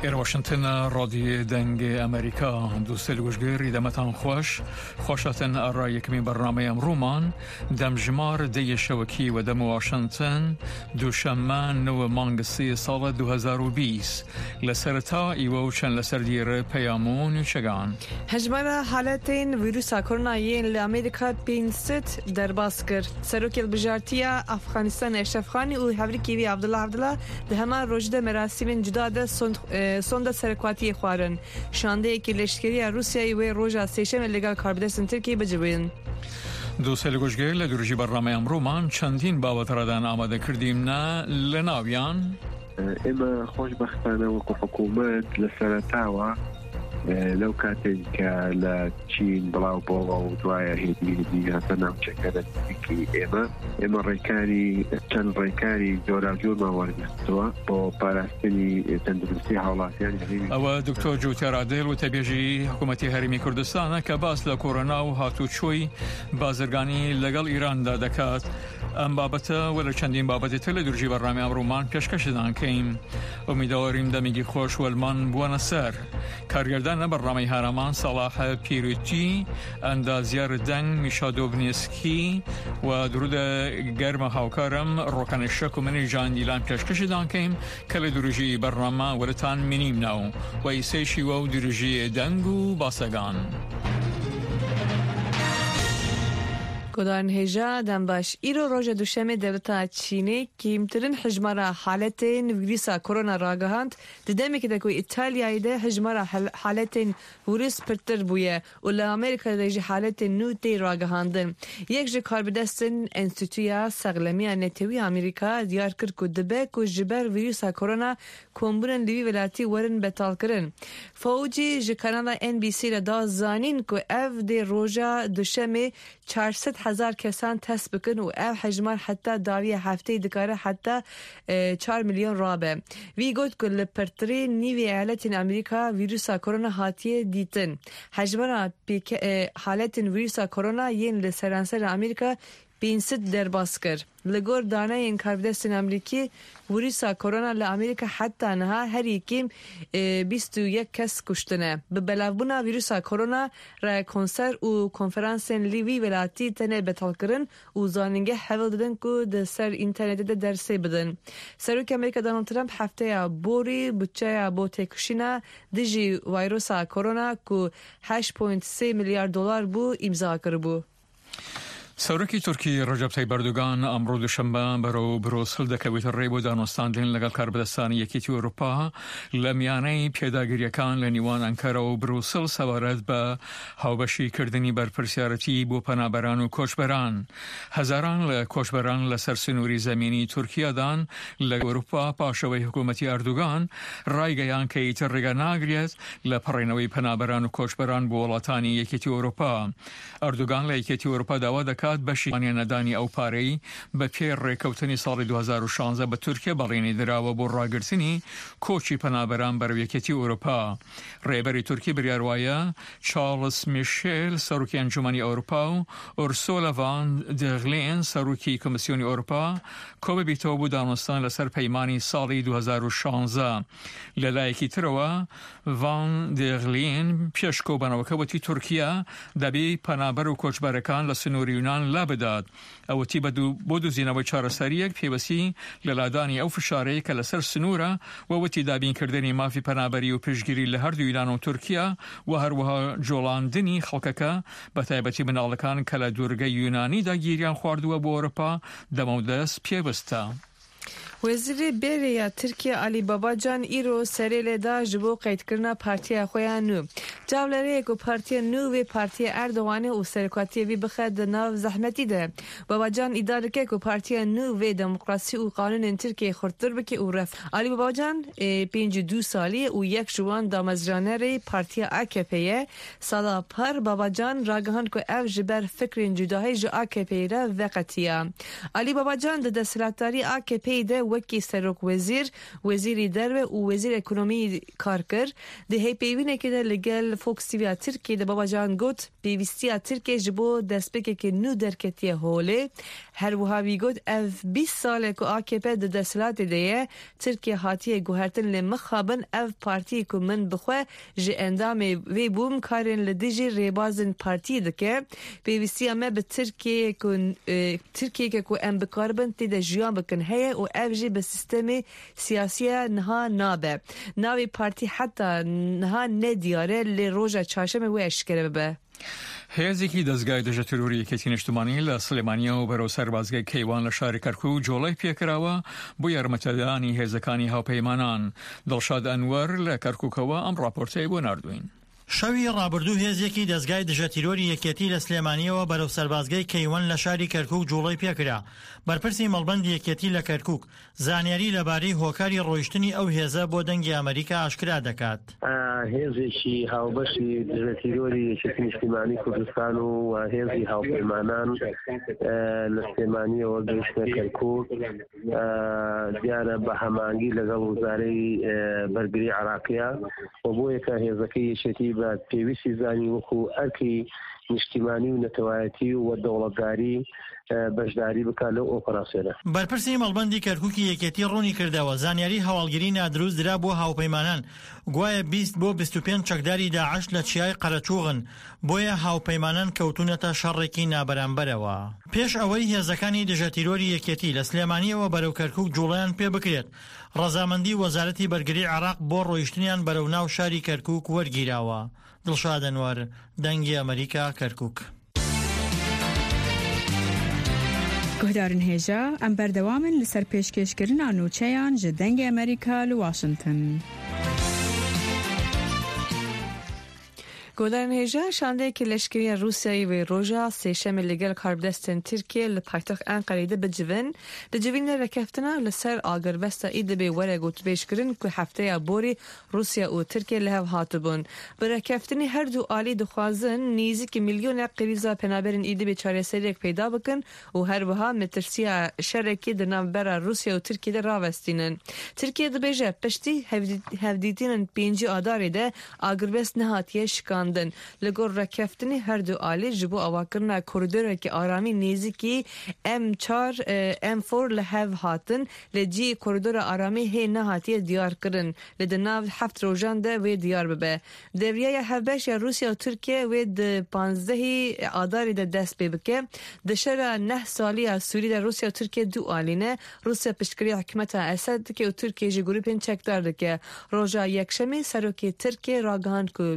إر واشنطن رادیو دنگ امریکا دوستل گوشگری دمتان خوشتن الرأيك من برنامه امرومان دم جمار دی شوکی و دم واشنطن دوشمان نو مانگسی سال 2020 لسرتا ایووشن لسردیر پیامون شگان هجمار حالتين ویروس کرونا ین لامریکا 500 در باسکر سروک البجارتیا افغانستان اشرفخانی و هفریکی عبدالله ده همان روجده مراسم جدا ده sonda سرکواتی خوارن شانده که لشکری روسیایی و روژا سیشم لگل کاربدستن ترکیه بجوین دوستل گوشگری لدورجی برنامه امرومان چندین بابت ردن آماده کردیم نه لناویان اما خوشبختانه وقو حکومت لسرطاوه لو كاتنك لتشين بلاو بوغا ودوايا هدي هاتنا وشكلت بكي إما الريكاني كان الريكاني جورا جورما ورقستوا بو باراستني تندرسي حولاتيان أو دكتور جوتر عادل وتبيجي حكومتي هرمي كردستان كباس لكورونا وهاتو شوي بازرگاني لقل إيران دا دكات ام بابتا ولا چندین بابت تل درجی برنامه امرومان پیشکش دادن کیم امیدواریم دمیگی خوش والمان بوان سر کارگردان برنامه هرمان صلاح پیروتی اندازیار دنگ میشادوبنیسکی و درود گرم هاوکارم روکن شک و منی جان دیلان پیشکش دادن کیم کل درجی برنامه ولتان منیم نو و ایسیشی و درجی دنگو باسگان گودان هجا دنباش ایرو روژ دوشمه دولتا چینی کمترین حجمارا حالتین ویروس کرونا راگهاند ددمی که دکوی ایتالیایی ده حجمارا حالتین ویروس پرتر بویه و لامریکا ده حالتین نو دی راگهاندن یک جه کاربدستن انستیتویا سغلمی نتوی امریکا دیار کرد که دبه که جبر ویروس کرونا کمبرن لیوی ولاتی ورن بتال کرن فوجی جه کانادا NBC را زانین که اف دی روژا دوشمه 400,000 کسان تست بکن و او حجمار حتی داوی هفته دکاره حتی 4 میلیون رابه وی گوت که لپرتری نیوی ایالت امریکا ویروس کرونا هاتیه دیتن حجمار حالت ویروس کرونا ین لسرانسر امریکا 500 در باسکر لگور دانه این کاربدستن امریکی ویروس کرونا لامریکا حتی نها هر یکیم 21 کس کشتنه به بلاوبونا ویروس کرونا را کنسر و کنفرانسن لیوی ولاتی تنه بتال کرن و زانینگه حول دادن که ده سر اینترنت ده درسه بدن سروک امریکا دونالد ترامپ هفته یا بوری بچه با تکشینا دیجی ویروس کرونا که 8.3 میلیارد دلار بو امضا کرد. سەرۆکی تورکی ڕەجەب تایب ئەردۆغان ئەمڕۆ دوشەممە بەرەو بروسل دەکەوێتە ڕێ بۆ دانوستاندن لەگەڵ کاربدەستانی یەکێتی ئەوروپا لە میانەی پێداگیریەکان لە نیوان ئەنکارە و بروسل سەبارەت بە هاوبەشیکردنی بەرپرسیارەتی بۆ پەنابەران و کۆچبەران هەزاران لە کۆچبەران لەسەر سنووری زەمینی تورکیادان لە ئەوروپا پاشەوەی حکوومەتی ئەردۆغان ڕایگەیان کە ئیتر ڕێگە ناگرێت لە پەڕێنەوەی پەنابەران و کۆچبەران بۆ وڵاتانی یەکێتی ئەوروپا ئەردۆغان لە یەکێتی ئەوروپا داوا دەکات بەشی نەدانی ئەو پارەی بە پێ ڕێکەوتنی ساڵی 2016 بە تورکیا بەڵێنی دراوە بۆ ڕاگررتنی کۆچی پەنابەران بەرەو یەکێتی ئەوروپا ڕێبەری تورکی بریاروایە چارلز میشێل سەرۆکی ئەنجومەنی ئەوروپا و ئورسولا ڤان دەر لێین سەرۆکی کۆمسیۆنی ئەوروپا کۆ ببیتەوە بۆ دانوستان لەسەر پەیمانی ساڵی 2016 لەلایەکی ترەوە ڤان دەر لێین پێشکۆبانەوەکە وتی تورکیا دەبێ پەنابەر و کۆچبەرەکان لە سنووری یونان لا بدات ئەوەتی بۆ دۆزینەوەی چارەسەریەک پێوەستی لە لادانی ئەو فشارەیە کە لەسەر سنوورە وەوەتی دابینکردنی مافی پەنابەری و پشگیری لە هەردوو یونان و تورکیا و هەروەها جۆڵاندنی خەڵکەکە بە تایبەتی مناڵەکان کە لە دوورگەی یونانیدا گیریان خواردووە بۆ ئەوروپا دەمەودەست پێوەستە. وزیر بریه ترکیه علی بابا جان ایرو سریل دا جبو قید کرنا پارتیا خویا نو جاولره کو پارتیا نو و پارتیا اردوغان و سرکواتی وی بخد ناو زحمتی ده بابا جان اداره که کو پارتیا نو و دموکراسی و قانون ترکیه خورتر بکی او رفت علی بابا جان 52 سالی و یک جوان دامزرانه پارتیا AKP'ye سالا پر بابا جان راگهان کو اف جبر فکر جداهی جو AKP را وقتیه علی بابا جان د دستلاتاری AKP ده وکی سروک وزیری درو و وزیر اکونومی کار کرد ده هی پیوینه که ده لگل فوکس تیوی ترکی ده بابا جان گوت پیوستی ترکی جبو دست بکه که نو درکتیه هوله هەروەها ویگوت ئەv 20 سالێک و AKP di desthilatê de ye Tirkiye hatiye guhertin lê mixabin ev partiyê ku min bixwe ji endamê vê bûm karên li dijî rêbazên partiyê dike pêwîstiya me bi Tirkiyeke ku em bikaribin tê de jiyan bikin heye û ev jî bi sistemê siyasiya niha nabe navê partî heta niha nediyare lê roja çarşemê wê eşkere bibe. هێزێکی دەستگای دژە تروریەکەتی نیشتمانی لە سلێمانیا و بەرەو سەربازگای کەیوان لە شاری کەرکووک جۆڵەی پێکراوە بۆ یارمەتەدانی هێزەکانی هاوپەیمانان. دڵشاد ئەنوەر لە کەرکووکەوە ئەم راپۆرتەی بۆ ناردوین. شەوی ڕابردوو هێزێکی دەستگای دژە تیرۆری یەکێتی لە سلێمانیەوە بەرەو سەربازگای کەیوان لە شاری کەرکووک جوڵەی پێکرا. بەرپرسی مەڵبەندی یەکێتی لە کەرکووک زانیاری لەبارەی هۆکاری ڕۆیشتنی ئەو هێزە بۆ دەنگی ئەمریکا ئاشکرا دەکات. هێزێکی هاوبەشی دژە تیرۆری یەکێتی نیشتیمانی کوردستان و هێزی هاوپەیمانان لە سلێمانیەوە گەیشتە کەرکووک دیارە بە هەمانگی لەگەڵ وزارەی بەرگری عێراقیە و بۆ یەکە هێزەکەی یەکێتی بە پێویستی زانی وەکو ئەرکی نیشتیمانی و نەتەوایەتی و وەردەوڵەتداری بەشداری بکات لەو ئۆپەراسیۆنە. بەرپرسی مەڵبەندی کەرکووکی یەکێتی ڕوونی کردەوە زانیاری هەواڵگیری نادروست درا بۆ هاوپەیمانان گوایە 20 بۆ 25 چەکداری داعش لە چیای قەرەچووغن بۆیە هاوپەیمانان کەوتونەتە شەڕێکی نابەرامبەرەوە. پێش ئەوەی هێزەکانی دژە تیرۆری یەکێتی لە سلێمانیەوە بەرەو کەرکووک جوڵەیان پێ بکرێت ڕەزامەندی وەزارەتی بەرگری عێراق بۆ ڕۆیشتنیان بەرەو ناو شاری کەرکووک وەرگیراوە. دڵشاد ئەنوەر دەنگی ئەمریکا کەرکووک. گۆدارن هێژە ئەم بەردەوامن لەسەر پێشکەشکردنا نوچەیان ji dengê Amerîka li Washington. گۆدارن هێژە شاندەیەکی لەشکریە رووسیایی وێ ڕۆژە سێشەمە لەگەڵ کاربدەستên Tirkiye li paytext Enqereyê de bicivin dicivînê rekeftina li ser agirvesta îdibê were gotûbêjkirin ku hefteya borî Rusya û Tirkiye li hev hatibûn. Bi rekeftinê her du alî dixwazin nêzîkî milyonê qrîza penaberên îdibê çareseriyek peyda bikin û her wiha metirsiya şerekî di navbera Rusya û Tirkiyeyê de ravestînin. Tirkiye dibêje piştî hevdîtînên 5 adarê de agirvest nehatiye şikan li gor rekeftinê her du alî ji bo awakirina koridorekî aramî nêzîkî M4 M4 li hev hatin li cî koridora aramî hê nehatiye diyar kirin li di nav heft rojan de wê diyar bibe. Devriyeya hevbeşa Rusya û Tirkiye wê di 15 adarê de dest pê bike. Di şera neh saliya Sûrî de Rusya û Tirkiye du alîne Rusya piştgiriya hikûmeta Esed dike û Tirkiye jî grûpên çekdar dike. Roja yekşemê serokê Tirkiye ragihand ku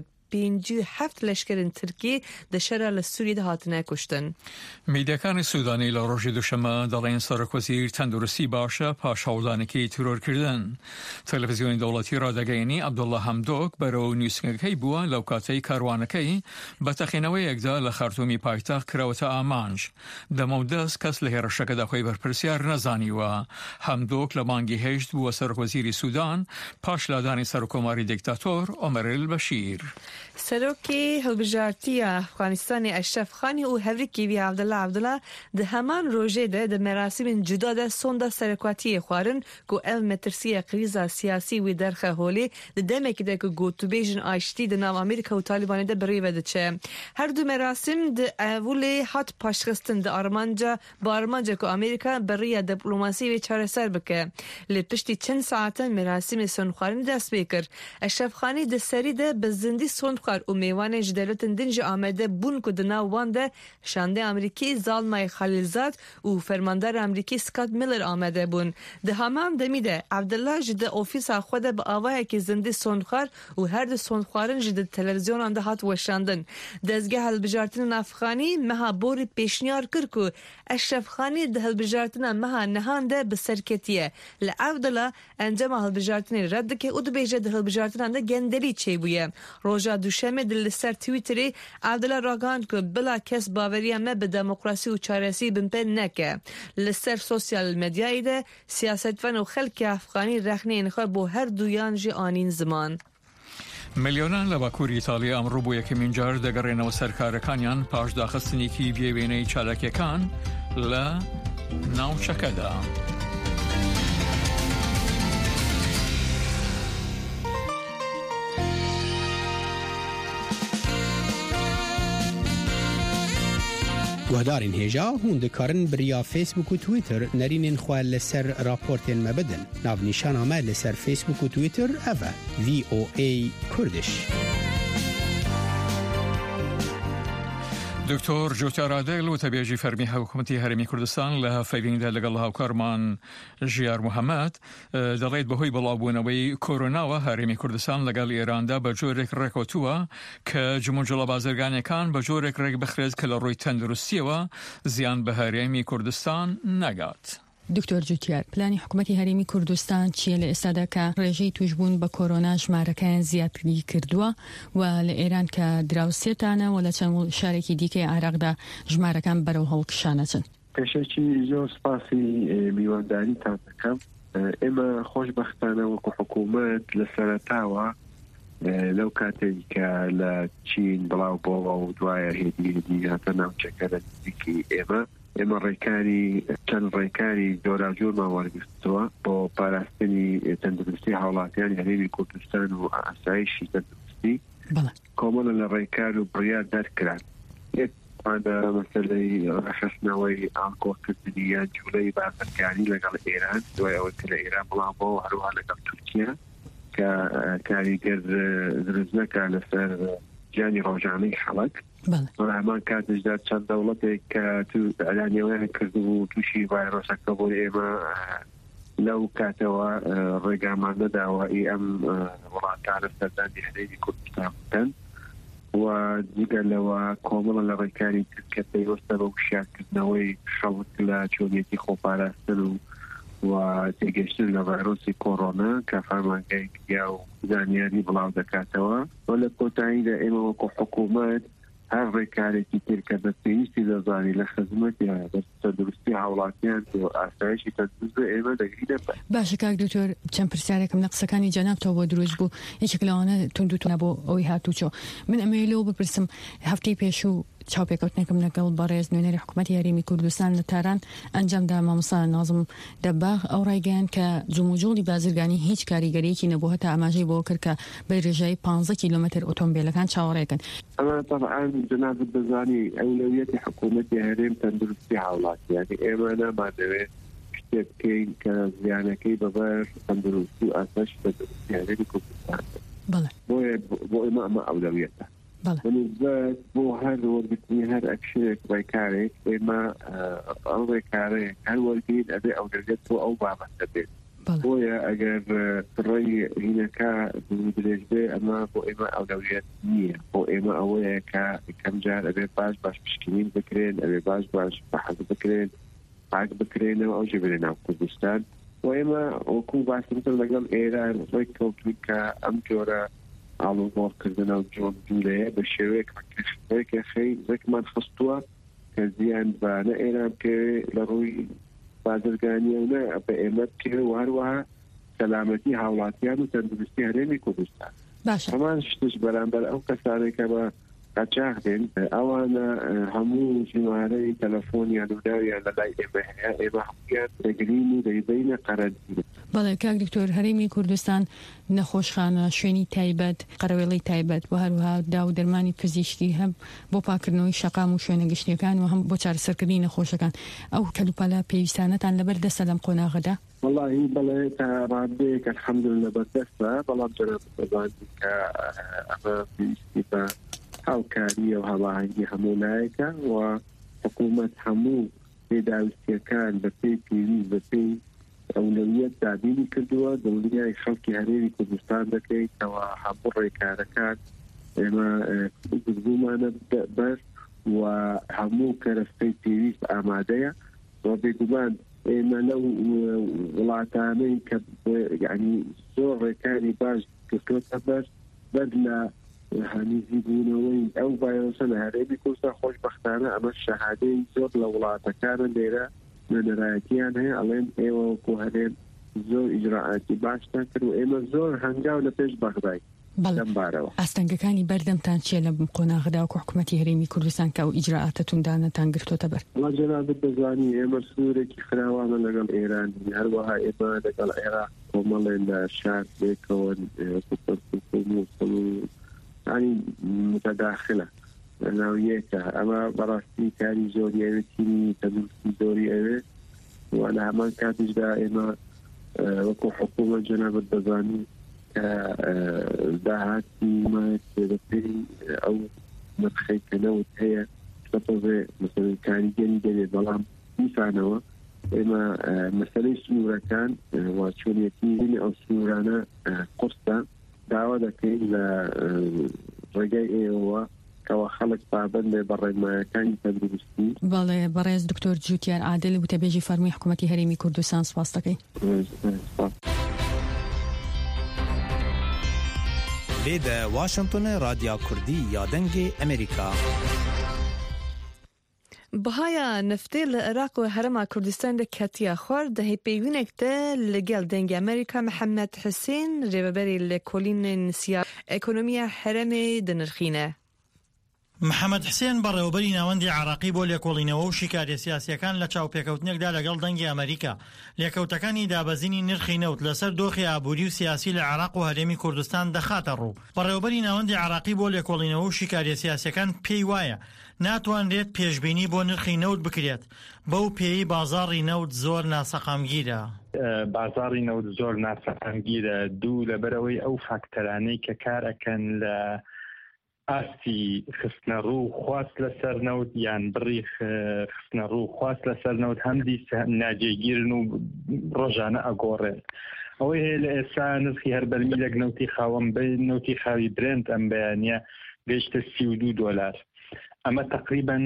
57 لەشکرên Tirkî di şera li Sûriyê de hatine kuştin. میدیەکانی سوودانی لە ڕۆژی دووشەمە دەڵێن سەرۆکوەزیر تەندروستی باشە پاش هەوڵدانێکی تیرۆرکردن. تەلەڤیزیۆنی دەوڵەتی ڕادەگەیەنی عەبدوڵڵا هەمدۆک بەرەو نووسنگەکەی بووە لەو کاتەی کاروانەکەی بە تەقینەوەیەکدا لە خارتومی پایتەخت کراوەتە ئامانج. دەمە و دەست کەس لە هێرشەکەدا خۆی بەرپرسیار نەزانیوە. هەمدۆک لە مانگی هێشت بووە سەرۆکوەزیری سوودان پاش لادانی سەرۆکۆماری دیکتاتۆر عۆمەر البەشیر. سەرۆکی هەڵبژارتیە ئەفغانستانی ئەشرەف خانی û hevrekî wî Abdullah di heman rojê de di merasîmên cuda de sonda serekatiyê xwarin ku ev metirsiya krîza siyasî wî derxe holê di demekî de ku gotûbêjin aştî di nav Amerîka û Talibanê de birêve diçe. Her du merasîm di evulê hat paşxistin di armanca ku Amerîka beriya diplomasî wê çareser bike. Lê piştî çend saatin merasîmê sonxwarinê dest pê kir. Eşref Xanî di serî de bi zindî sonxwar û mêvanên ji devletên din jî amade bûn ku di nav wan de şandê Amerîkî Zalmay Khalilzad û fermandara Amerîkî Scott Miller amade bûn. Di heman demî de Abdullah ji de ofîsa xwe de bi avayekî zindî sonxwar û her du sonxwarin ji di televizyonan de hat weşandin. Dezgeh hilbijartinên Afxanî meha borî pêşniyar kir ku Eşref Xanî di hilbijartina meha nehan de bi serketiye. Li Abdullah encama hilbijartinê red dike û dibêje di hilbijartinan de gendelî çêbûye. Roja duşemê di li ser Twitterê Abdullah ragihand ku bila kes baveriya me bi demokrasî û çaresî binpê neke. Li ser sosyal medyayê de siyasetvan û xelkê Afxanî rexneyên xwe bo her duyan jî anîn ziman. ملیۆنان لە باکووری ئیتالیا ئەمڕۆ بۆ یەکەمین جار دەگەڕێنەوە سەرکارەکانیان پاش داخستنێکی بێوێنەی چالاکیەکان لە ناوچەکەدا. گهدارین هجا هون دکارن بریا فیسبوک و تویتر نرینین خواه لسر راپورتین مبدن ناو نیشان آمد لسر فیسبوک و تویتر اوه VOA کردش. دکتۆر جوتیار عادل و تەبێژی فەرمی حکوومەتی هەرێمی کوردستان لە فەیبیندا لەگەڵ هاوکارمان ژیار محەممەد دەڵێت بەهۆی بەڵاوبوونەوەی کۆرۆناوە هەرێمی کوردستان لەگەڵ ئێراندا بە جۆرێک ڕێکوتووە کە جموجڵە بازرگانیەکان بە جۆرێک ڕێک بخرێت کە لە ڕووی تەندروستیەوە زیان بە هەرێمی کوردستان نەگات. دکتۆر جوتیار پلانی حکوومەتی هەرێمی کوردستان چیە لە ئێستادا کە ڕێژەی توشبوون بە کۆرۆنا ژمارەکەیان زیاتری کردووە و لە ئێران کە دراوسێتانە و لە چەند شارێکی دیکەی عێراقدا ژمارەکان بەرەو هەڵکشانەچن؟ پێشەکی زۆر سپاسی میوانداریتان دەکەم. ئێمە خۆشبەختانە وەکو حکوومەت لە سەرەتاوە لەو کاتێک کە لە چین بڵاو بۆەوە و دوایە هێدی هاتە ناوچەکە لە نزیکی ئێمە ڕێکاری چەند ڕێکاری جۆراجۆرمان وەرگرتووە بۆ پاراستنی تەندروستی هاوڵاتیانی هەرێمی کوردستان و ئاسایشی تەندروستی کۆمەڵە لە ڕێکار و بڕیار دەرکران. یەکمانە مەسەلەی ڕەخستنەوەی ئاڵکۆڵکردنی یان جوولەی بازرگانی لەگەڵ ئێران دوای ئەوەی کە لە ئێران بڵاو بۆ هەروها لەگەڵ تورکیا کە کاریگەر دروست نەکا لەسەر جانی ڕۆژانەی خەڵک. هەمان کاتشدا چەند دەوڵەتێک کە ئەلانیەوەیان کردبوو تووشی ڤایرۆسەکە بۆ ئێمە لەو کاتەوە ڕێگامان نەداوە ئەم وڵاتانە سەردانی هەرێمی کوردستان بکەن و دیگە لەوە کۆمەڵە لە ڕێکاری کە پێوەستە بە وشارکردنەوەی خەڵک لە چۆنیەتی خۆپاراستن و تێگەشتن لە ڤایرۆسی کۆڕۆنا کە فەرمانگای یا و زانیاری بڵاو دەکاتەوە و لە کۆتاییدا ئێمە وەکو حکوومەت هەر ڕێکارێکی ترکە بە پێویستی دەزانی لە خزمەتی بە تەندروستی هاوڵاتیان و ئاسایشی تەندروست ئێمە دەگرینە. باشە کاک دکتۆر چەند پرسیارێکم لە قسەکانی جەنابتەوە بۆ دروست بوو. یەکێک لەوانە توندوتونە بۆ ئەوەی هاتووچۆ من ئەمەیە لەوە بپرسم هەفتەی پێشوو چاوپێکەوتنێکم لەگەڵ بەڕێز نوێنەری حکوومەتی هەرێمی کوردستان لە تاران ئەنجامدا مامۆستا نازم دەباغ ئەو ڕایگەیان کە جوموجۆڵی بازرگانی هیچ کاریگەریەکی نەبوو هەتا ئاماژەی بۆ کرد کە بە ڕێژەی 15 کیلومتر ئۆتۆمبیلەکان چاوەڕێکن. ئەمە طبعاً جنابت بزانی ئەولەویەتی حکوومەتی هەرێم تەندروستی هاوڵاتیانی ئێمە نامادەوێت شتێک بکەین کە زیانەکەی بەبەر تەندروستی و ئاسایشی تەندروستی هەرێمی کوردستان بۆ ئێمە ئەمە ئەولەویەتە. بەنسبەت بۆ هەر وەرگرتنی هەر ئەکشنێک ڕێکارێک ئێمە ئەو ڕێکارەیە هەر وەرگین ئەبێ ئەولەویەت بۆ ئەو بابەتە بێت. بۆیە ئەگەر ڕێی هینەکە درێژ بێ ئەمە بۆ ئێمە ئەولەویەت نییە. بۆ ئێمە ئەوەیە کە کەم جار ئەبێ باش پشکنین بکرێن ئەبێ باش بەحەز بکرێن پاک بکرێنەوە ئەو ژێبرێ ناو کوردستان و ئێمە وەکو باسمتر لەگەڵ ئێران ڕێی کەوتوین کە ئەم جۆرە ئاڵوگۆڕکردنە و جۆرجوولەیە بە شێوەیەک ڕێکمان خستووە کە زیان بانە ئێران پێوێ لە ڕووی بازرگانیە و نە بە ئێمە بکرێ و هەروەها سەلامەتی هاوڵاتیان و تەندروستی هەرێمی کوردستان. هەمان شتش بەرامبەر ئەو کەسانێکە بە قاچاق دێن ئەوانە هەموو ژمارەی تەلەفۆنیان و ناویان لەلای ئێمە هەیە ئێمە هەموویان دەگرین و دەیبینە قەرەنتینە. بەڵێ کاک دکتۆر هەرێمی کوردستان نەخۆشخانە شوێنی تایبەت قەرەوێڵەی تایبەت و هەروها دا و دەرمانی پزیشکی هەم بۆ پاکردنەوەی شەقام و شوێنە گشتیەکان و هەم بۆ چارەسەرکردنی نەخۆشەکان ئەو کەلوپەلە پێویستانەتان لەبەر دەستە لەم قۆناغەدا؟ والله بەڵێ تا ڕادەیەک الحەمدولillah بەدەستە بەڵام جەناب دەزانین کە ئەمە پێویستی بە هاوکاری و هەواهەنگی هەموو لایەکە و حکوومەت هەموو پێداویستیەکان بە پێی پێویست بە پێی ئەولەویەت دابینی کردووە دڵنیای خەڵکی هەرێمی کوردستان دەکەیتەوە هەموو ڕێکارەکان ئێمە گفتگومانە بەر و هەموو کەرەستەی پێویست ئامادەیە و بێگومان ئێمە لەو وڵاتانەی کە یعنی زۆر ڕێکاری باش کردوتە بەر لە هەنیزی بوونەوەی ئەو ڤایرۆسە لە هەرێمی کوردستان خۆشبەختانە ئەمە شەهادەی زۆر لە وڵاتەکانە لێرە نەنەرایەتیان هەیە ئەڵێن ئێوە وەکو هەرێم زۆر ئیجراعاتی باشتان کرد و ئێمە زۆر هەنگاو لە پێش بەغدای لەم بارەوە. ئاستەنگەکانی بەردەمتان چیە لە قۆناغدا وەکو حکوومەتی هەرێمی کوردستان کە ئەو ئیجراعاتەتوندانەتان گرتوتە بەر؟ وڵا جەنابەت دەزانی ئێمە سوورێکی فراوانە لەگەڵ ئێران هەروەها ئێمە لەگەڵ عێراق کۆمەڵێن لە شار بێکەوە ینی متداخلە ناویەکە ئەمە بەڕاستی کاری زۆریەوێتینی تەندروستی زۆری ئەوێت و لە هەمان کاتیشدا ئێمە وەکو حکوومەت جەنابەت دەزانین کە داهاتی بەپێی ئەو نرخەی کە نەوت هەیە بەتەڵێ مەسەڵەن کاریگەری دەوێت بەڵام میسانەوە ئێمە مەسەلەی سنوورەکان و چۆنیەتی ئەو سنوورانە قورسە داوا دەکەین لە ڕێگای ئێوە کەوا خەڵک پابەندێ بە ڕێنمایەکانی تەندروستی. بەڵێ بەڕێز دکتۆر جوتیار عادل وتەبێژی فەرمووی حکوومەتی هەرێمی کوردستان سپاس دەکەین. لێدە واشنگتۆنە رادیا کوردی یا دەنگی ئەمریکا. بەهایە نفتê li Iraq û Herêma Kurdistan de ketiya xwar dihê pêwînek de li gel dengê Amerîka Mihemed Husên rêveberê lêkolînên siyasî ekonomiya herêmê dinirxîne. محەممەد حسێن بەڕێوەبەری ناوەندی عراقی بۆ لێکۆڵینەوە و شیکاریە سیاسیەکان لە چاوپێکەوتنێکدا لەگەڵ دەنگی ئەمریکا لێکەوتەکانی دابەزینی نرخی نەوت لەسەر دۆخی ئابووری و سیاسی لە عراق و هەرێمی کوردستان دەخاتە ڕوو. بەڕێوەبەری ناوەندی عراقی بۆ لێکۆڵینەوە و شیکاریە سیاسیەکان پێی وایە ناتوانرێت پێشبینی بۆ نرخی نەوت بکرێت بەو پێی بازاڕی نەوت زۆر ناسەقامگیرە. بازاڕی نەوت زۆر ناسەقامگیرە دوو لەبەرەوەی ئەو فاکتەرانەی کە کارەکەن لە ئاستی خستنە ڕوو خواست لەسەر نەوت یان بڕی خستنە ڕوو خواست لەسەر نەوت هەمدی ناجێگیرن و ڕۆژانە ئەگۆڕێن. ئەوەی هەیە لە ئێستا نرخی هەر بەرمیلێک نەوتی خاوەم بە نەوتی خاوی برنت ئەم بەیانە گەیشتە $32. ئەمە تقریبا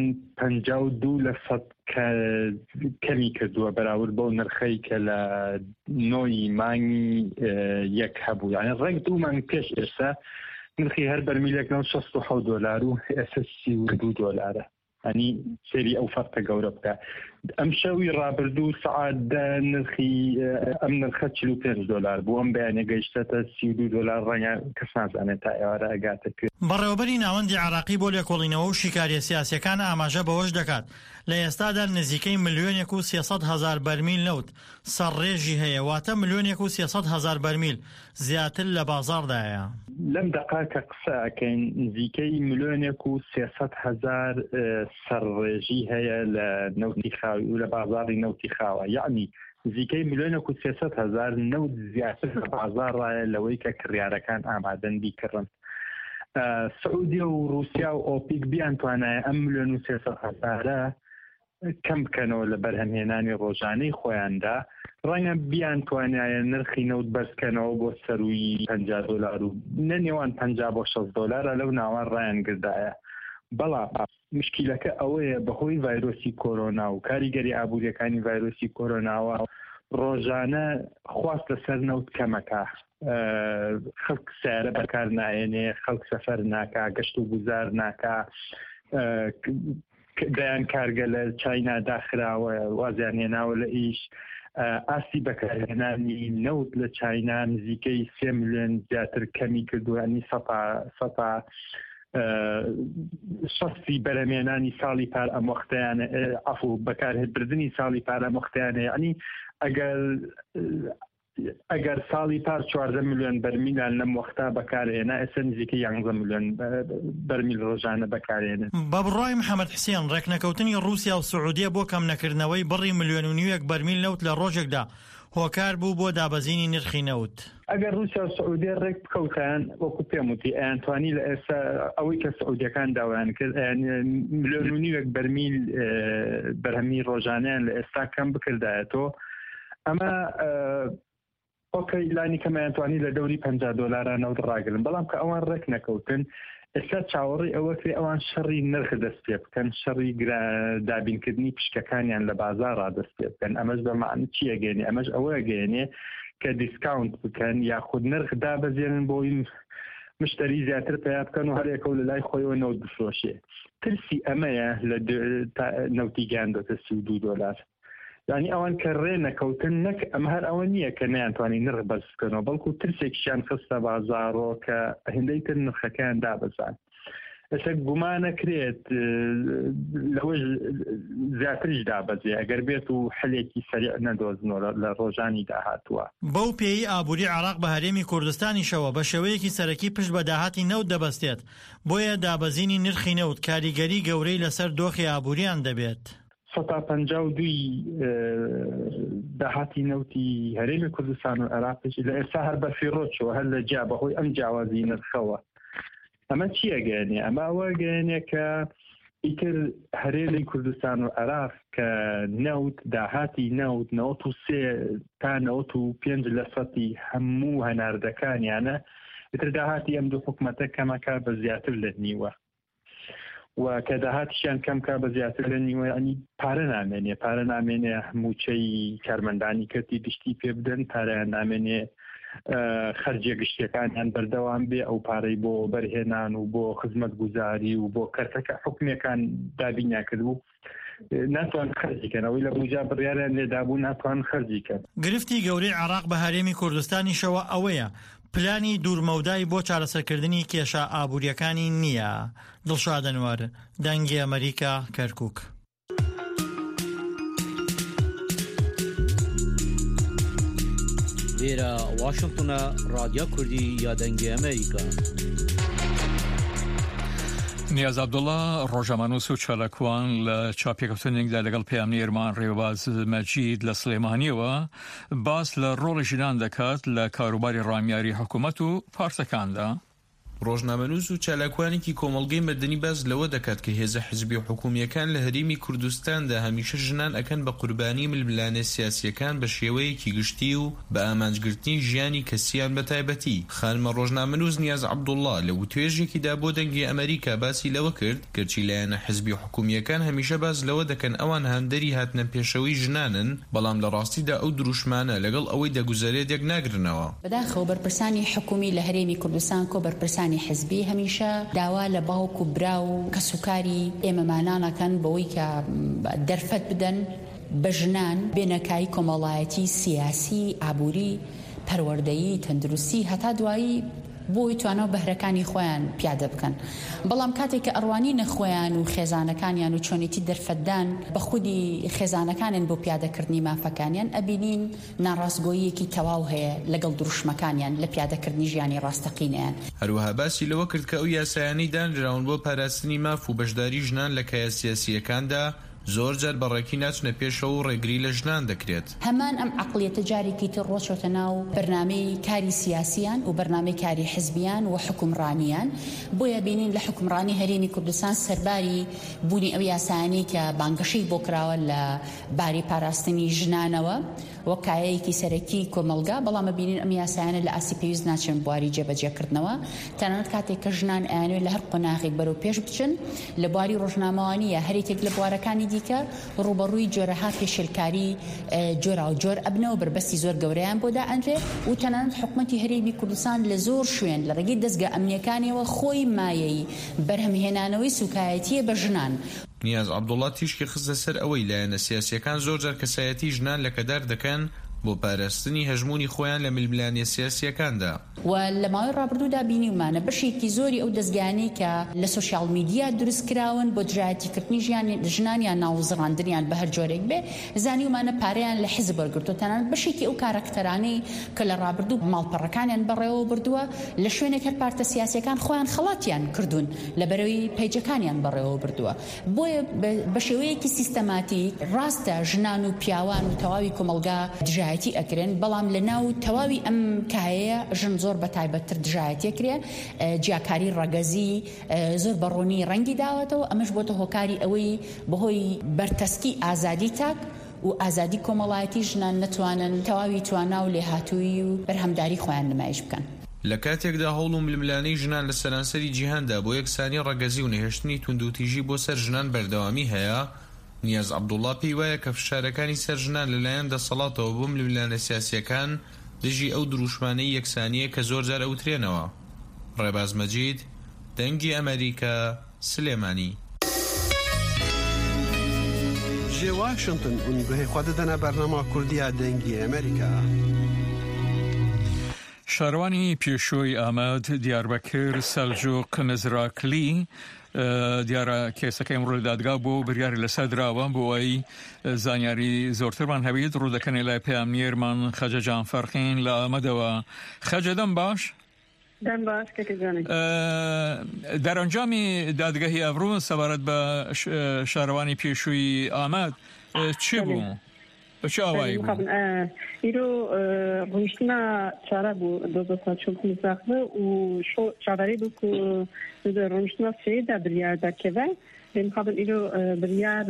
52% کەمی کردووە بەراورد بەو نرخەی کە لە نۆی مانگی یەک هەبوو. یعنی ڕێک 2 مانگ پێش ئێستا نرخی هەر بەرمیلێک $67 و ئێستا $32. ئەنی سێری ئەو فەرقە گەورە بکە. ئەم شەوی ڕابردوو سەعات نرخی ئەم نرخە $45 بوو. ئەم بەیانە گەیشتەتە $32 ڕەنگە کەس نازانێت تا ئێوارە ئەگاتە کرد. بەڕێوەبەری ناوەندی عراقی بۆ لێکۆڵینەوە و شیکاریە سیاسیەکان ئاماژە بەوەش دەکات لە ئێستادا نزیکەی 1,300,000 بەرمیل نەوت سەرڕێژی هەیە واتە 1,300,000 بەرمیل زیاتر لە بازاڕدایە. لەم دقاکە قسە ئەکەین نزیکەی 1,300,000 سەرڕێژی هەیە لە نەوتی خاوی و لە بازاڕی نەوتی خاوە. یعنی نزیکەی 1,300,000 نەوت زیاتر لە بازاڕایە لەوەی کە کڕیارەکان ئامادەن بیکڕن. سعودیە و رووسیا و ئۆپیک بیان توانایە ئەم 1,300,000 کەم بکەنەوە لە بەرهەمهێنانی ڕۆژانەی خۆیاندا ڕەنگە بیان توانایە نرخی نەوت بەرزکەنەوە بۆ سەروی $50 و نەنێوان $50-60 لەو ناوان ڕایان گردایە. بەڵام مشکیلەکە ئەوەیە بەهۆی ڤایرۆسی کۆرۆنا و کاریگەری ئابوووریەکانی ڤایرۆسی کۆرۆناوە ڕۆژانە خواست لەسەر نەوت کەمەکە. خەڵک سیارە بەکار نایێنێ، خەڵک سەفەر ناکا، گەشت و گوزار ناکا، دەیان کارگە لە چاینا داخراوە وازیان هێناوە لە ئیش. ئاستی بەکارهێنانی نەوت لە چاینا نزیکەی 3 ملیۆن زیاتر کەمی کردووانی شەستی بەرهەمهێنانی ساڵی پار ئەم وەختەیانە ئەفو بەکارهێنبردنی ساڵی پار ئەم وەختەیانە. یعنی ئەگەر ساڵی پار 14 ملیۆن بەرمیلان لەم وەختا بەکارهێنا ئێستا نزیکەی 11 ملیۆن بەرمیل ڕۆژانە بەکارهێنن. بە بڕای محەممەد حسێن ڕێکنەکەوتنی رووسیا و سعودیە بۆ کەم نەکردنەوەی بڕی 1.5 ملیۆن بەرمیل نەوت لە ڕۆژێکدا هۆکار بوو بۆ دابەزینی نرخی نەوت. ئەگەر رووسیا و سعودیە ڕێک بکەوتیان وەکو پێم وتی ئەیانتوانی لە ئێستا ئەوەی کە سعودیەکان داوایان کرد 1.5 ملیۆن بەرمیل بەرهەمی ڕۆژانیان لە ئێستا کەم بکردایەتەوە. ئەمە ئۆکەی لانی کەمەیانتوانی لە دەوری $50 نەوت ڕاگرن. بەڵام کە ئەوان ڕێک نەکەوتن ئێستا چاوەڕی ئەوە کرێ ئەوان شەڕی نرخ دەست پێ بکەن، شەڕی دابینکردنی پشکەکانیان لە بازاڕا دەست پێ بکەن. ئەمەش بەمعنی چی ئەگەێنێ؟ ئەمەش ئەوە ئەگەێنێ کە دیسکاونت بکەن یاخود نرخ دابەزێنن بۆی مشتری زیاتر پێیا بکەن و هەرێکە و لە لای خۆیەوە نەوت بفرۆشێ. ترسی ئەمەیە لە نەوتی گیاندۆتە $32. یعنی ئەوان کە ڕێ نەکەوتن نەک ئەم هەر ئەوە نییە کە نەیانتوانی نرخ بەرز بکەنەوە، بەڵکو ترسێکیان خستە بازاڕۆ کە هێندەی تر نرخەکەیان دابەزان. ئەسە گومانەکرێت لەوەش زیاتریش دابەزێ ئەگەر بێت و حلێکی سەریع نەدۆزنەوە لە ڕۆژانی داهاتووە. بەو پێی ئابووری عێراق بە هەرێمی کوردستانیشەوە بە شێوەیەکی سەرەکی پشت بە داهاتی نەوت دەبەستێت، بۆیە دابەزینی نرخی نەوت کاریگەری گەورەی لەسەر دۆخی ئابووریان دەبێت. 152 داهاتی نەوتی هەرێمی کوردستان و عێراقیش لە ئێستا هەر بە فیڕۆچەوە هەر لە جا بەهۆی ئەم جیاوازی نرخەوە. ئەمە چی ئەگەێنێ؟ ئەمە ئەوە گەێنێ کە ئیتر هەرێمی کوردستان و عێراق کە نەوت داهاتی نەوت 93 تا 95% هەموو هەناردەکانیانە ئیتر داهاتی ئەم دوو حکومەتە کەمەکە بە زیاتر لە نیوە و کە داهاتیشیان کەمکە بە زیاتر لە نیوە ئەنی پارە نامێنێ هەمووچەی کارمەندانی کردی گشتی پێ بدەن، پارەیان نامێنێ خەرجە گشتیەکانیان بەردەوام بێ، ئەو پارەی بۆ بەرهێنان و بۆ خزمەت گوزاری و بۆ کەرتەکە حکومەکان دابینیا کردبوو ناتوان خەرجیکەن، ئەوەی لە بوجا بڕیاریان لێدابوو ناتوان خەرجیکەن. گرفتی گەورەی عێراق بە هەرێمی کوردستانیشەوە ئەوەیە پلانی دوورمەودای بۆ چارەسەرکردنی کێشە ئابووریەکانی نییە. دڵشاد ئەنوار، دەنگی ئەمریکا، کەرکووک. لێرە واشنگتنە رادیۆ کوردی یا دەنگی ئەمریکا. نیاز عەبدوڵڵا ڕۆژەمانووس و چالاکوان لە چاپێکەوتنێکدا لەگەڵ پەیامنی ئێرمان ڕێوەباز مەجید لە سلێمانیەوە باس لە ڕۆڵی ژنان دەکات لە کاروباری ڕامیاری حکوومەت و پارتەکاندا. ڕۆژنامەنووس و چالاکوانێکی کۆمەڵگەی مەدەنی باز لەوە دەکات کە هێزە حزبی و حکوومیەکان لە هەرێمی کوردستاندا هەمیشە ژنان ئەکەن بە قوربانی ململانە سیاسیەکان بە شێوەیەکی گشتی و بە ئامانجگرتنی ژیانی کەسیان بە تایبەتی. خانمە ڕۆژنامەنووس نیاز عەبدوڵڵا لە وتوێژێکیدا بۆ دەنگی ئەمریکا باسی لەوە کرد گەرچی لایەنە حزبی و حکوومیەکان هەمیشە باز لەوە دەکەن ئەوان هەندەری هاتنە پێشەوەی ژنانن، بەڵام لە ڕاستیدا ئەو دروشمانە لەگەڵ ئەوەی دەگوزارێت یەک ناگرنەوە. بەداخەوە بەرپرسانی حکومی لە هەرێمی کوردستان کۆ بەرپرسانی حزبی هەمیشە داوا لە باوک و برا و کەسوکاری ئێمەمانانەکەن بەوەی کە دەرفەت بدەن بە ژنان بێنەکایی کۆمەڵایەتی سیاسی، ئابووری، پەروەردەیی، تەندروستی هەتا دوایی بۆی توانەوە بەهرەکانی خۆیان پیادە بکەن. بەڵام کاتێک کە ئەڕوانی نەخۆیان و خێزانەکانیان و چۆنیتی دەرفەتدان بە خودی خێزانەکانیان بۆ پیادەکردنی مافەکانیان ئەبینین ناڕاستگۆیەکی تەواو هەیە لەگەڵ دروشمەکانیان لە پیادەکردنی ژیانی ڕاستەقینەیان. هەروەها باسی لەوە کرد کە ئەو یاسایانی دانراون بۆ پاراستنی ماف و بەشداری ژنان لە کایە سیاسیەکاندا زۆر جار بەڕێکی ناچنە پێشەوە و ڕێگری لە ژنان دەکرێت. هەمان ئەم عەقڵیەتە جارێکی تر ڕۆچۆتە ناو بەرنامەی کاری سیاسیان و بەرنامەی کاری حزبیان و حکومڕانیان. بۆیە بینین لە حکومڕانی هەرێمی کوردستان سەرباری بوونی ئەو یاسایانی کە بانگەشەی بۆ کراوە لە باری پاراستنی ژنانەوە وەکایەیەکی سەرەکی کۆمەلگا، بەڵام بینین ئەم یاسایانە لە ئاسی پێویست ناچن بواری جێبەجێکردنەوە. تەنانەت کاتێک کە ژنان ئەیانوێت لە هەر قۆناغێک بەرەو پێش بچن لە بواری ڕۆژنامەوانیە هەرێکێک لە بوارەکانی دیکە ڕوبەڕووی جۆرەها پێشێلکاری جۆرا و جۆر ئەبنەوە بربەستی زۆر گەورەیان بۆدا ئەندرێ و تەنانەت حکومەتی هەرێمی کوردستان لە زۆر شوێن لە ڕێگەی دەستگا ئەمنیەکانیەوە خۆی مایەی بەرهەمهێنانەوەی سوکایەتیە بە ژنان. نیاز عەبدوڵڵا تیشکی خستە سەر ئەوەی لایەنە سیاسیەکان زۆر جار کەسایەتی ژنان لە کەدار دەکەن بۆ پاراستنی هەژمونی خۆیان لە ململانە سیاسیەکاندا. و لە ماوەی ڕابردوودا بینیمانە بەشێکی زۆری ئەو دەستگانەی کە لە سۆشیال میدیا دروست کراون بۆ دژایەتیکردنی ژنانیان ناوزڕاندنیان بە هەر جۆرێک بێ زانیومانە پارەیان لە حیزب وەرگرتووە. تەنانەت بەشێکی ئەو کارەکتەرانەی کە لە ڕابردوو ماڵپەڕەکانیان بەڕێوە بردووە لە شوێنێک هەر پارتە سیاسیەکان خۆیان خەڵاتیان کردوون لەبەرەوەی پیجەکانیان بەڕێوە بردووە. بۆیە بە شێوەیەکی سیستەماتیک ڕاستە ژنان و پیاوان و تەواوی کۆمەلگا دژایەتی ئەکرێن، بەڵام لە ناو تەواوی ئەم کایەیە ژن زۆر بە تایبەتتر دژایەتی ئەکرێ. جیاکاری ڕەگەزی زۆر بەڕوونی ڕەنگی داوەتەوە. ئەمەش بۆتە هۆکاری ئەوەی بەهۆی بەرتەسکی ئازادی تاک و ئازادی کۆمەڵایەتی ژنان نەتوانن تەواوی توانا و لێهاتووی و بەرهەمداری خۆیان نمایش بکەن. لە کاتێکدا هەوڵ و ململانەی ژنان لە سەرانسەری جیهاندا بۆ یەکسانی ڕەگەزی و نەهێشتنی توندوتیژی بۆ سەر ژنان بەردەوامی هەیە، نیاز عەبدوڵڵا پێی وایە کە فشارەکانی سەر ژنان لەلایەن دەسەڵاتەوە بۆ ململانە سیاسیەکان دژی ئەو دروشمانەی یەکسانیە کە زۆر جار ئەوترێنەوە. ڕێباز مەجید، دەنگی ئەمریکا، سلێمانی. جێ واشنگتن گوهی خوا دەدەنە بەرنامە کوردیە دەنگی ئەمریکا. شاروانی پێشۆی ئاماد دیاربەکر سەلجوق مزراکلی دیارە کێسەکەی ئەمڕۆ لە دادگا بۆ بریاری لەسەر دراوە بۆ ئەوەی زانیاری زۆرترمان هەبێت ڕوودەکەنێ لای پەیامنێرمان خەجە جانفەرقین لە ئەمەدەوە. خەجە دەم باش؟ دەم باش کەکەجانێ. دەرەنجامی دادگەهی ئەڤڕۆ سەبارەت بە شارەوانی پێشووی ئاماد چی بوو؟ چه ئاوایی بوو؟ ئیرۆ ڕۆیشتنا چارە بوو 2014 و چاوەڕێی بوو کە ڕۆیشتنا سێدا بریار دەکەوە بمخابن ئیرۆ بریار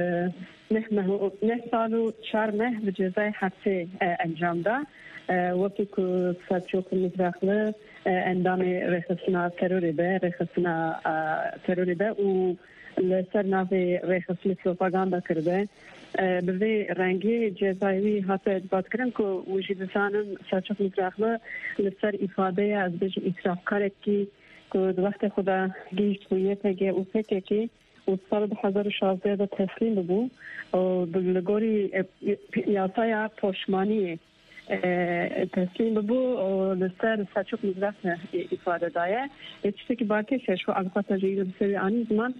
نه سال و 4 ماه بە جێزای حەبسێ ئەنجامدا وەکی کو سەرچۆک مزراقلە ئەندامی ڕێخستنا تەرۆری بە ڕێخستنا تەرۆری بە و لەسەر ناوێ ڕێخستنی پرۆپاگاندا کردە بەێ ڕەنگی جێزایوی هاتە ئەثباتکردن کە وژی بزانن سەرچۆک مزراقلە لەسەر ئیفادەیە ئەس بێژم ئیترافکارێکی کە وەختێ خۆدا گەیشت بوو یەکێکێ و پێکێکی و سال 2016 تسلیم ببوو لە گۆری یاسایە پۆشمانیە تسلیم ببوو لەسەر سەرچۆک مزراقلە ئیفادەدایە شتێکی باکێشێش و ئەلقاتەژی بسەوی ئانی زمان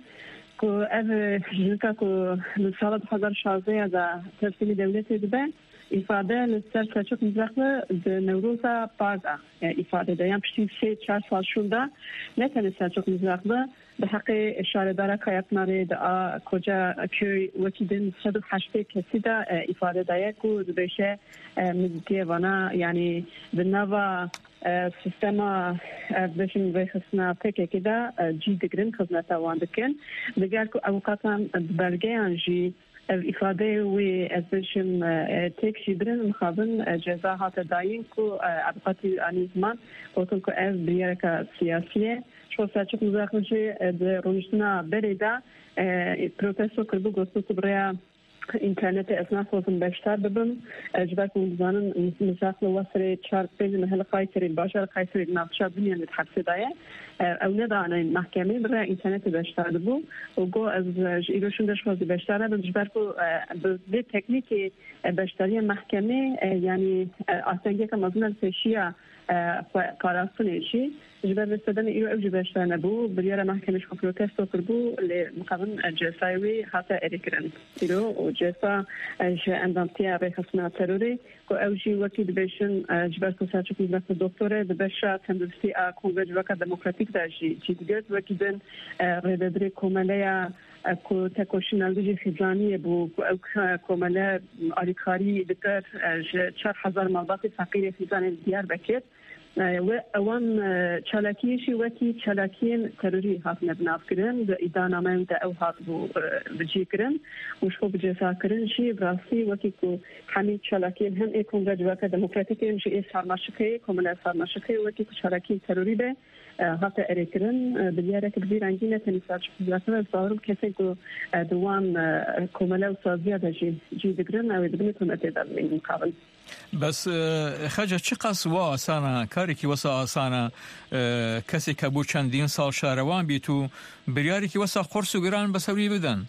ev jilka ku li sala 2016 da tefsîlî devletê dibe îfade li ser Selçuk Mizraklı di Newroza Parda îfade de yan piştî 4 sal şûnda ne tenê Selçuk Mizraklı bi heqê şaredara kayaknarê de a koca köy wekî din 180 kesî da îfade daye ku dibêje mizdiye vana yani bi nava sistema بشن رخصنا پکێکی دا جی دگرن خزمەتە وان دکن دەگەر کو ئەوقاتان بەرگەیان ژی ئیفادەی وی ئەزبشم تێکشی برن مخابن جێزا هاتە داین کو ئەبقەتی ئانی زمان بۆتون کو ئەو بریارەکە سیاسیە شۆ سەرچۆک مزراقلی ڕۆیشتنا بەرێدا پرۆتێستۆ کردبوو گۆستو کوبڕەیە ئینتەرنێتی ئەسناسۆزم بەشتار ببم جباکم بزانن مزاقل وەسرێ 4 پێنج مەهەلە قایسەری باشە قایسەری ناوچە بنیان لە حەبسێدایە ئەو نەدانین محکەمەی بڕە ئینتەرنێتی بەشتار ببوو و گۆ ئەز ئیرۆشن دەشوازی بەشتارە بم جبارکو بێ تەکنیکی بەشتاریە محکەمێ ینی ئاسەنگێکە مەزنە پێشیە پاراستنێکی جبر بستدن ایرو اوجی بشتر نبود بریار محکمش پروتست کردبو مقابل جلسه‌ای حتی اریکرن ایرو و جلسه اج اندامتیا به خصوص تروری که اوجی وقتی بهشون جبر سوسیاچوک می‌بینه دکتره بهشه تندرستی کنگره وقت دموکراتیک داشتی چیزی وقتی بن رددری کمالیا کو تکوشنالدی خزانی بو او کماله آریکاری دکتر 4000 مالبات فقیر خزانی دیار بکید و اوان چالاکیشی وکی چالاکین تروری هات نبناف کردن و ایدانامه و او هات بجی کردن و شو بجزا کردن شی براستی وکی کو همین چالاکین هم ای کنگره وقت دموکراتیک میشه ای سرمایه‌گذاری کاملا سرمایه‌گذاری وکی چالاکین تروری به هات اریکرن بلیاره که بیر انگینه تنیسات شکلاتن ظاهرم کسی کو دوام کاملا سازیه داشتی جی دکرن او دبنیتون اتدام من مقابل بس خەجە چی قەس وا ئاسانە کارێکی وەسا ئاسانە کەسێک کە بوو چەندین ساڵ شارەوان بیت و بریارێکی وەسا قرس و گران بەسەوری بدەن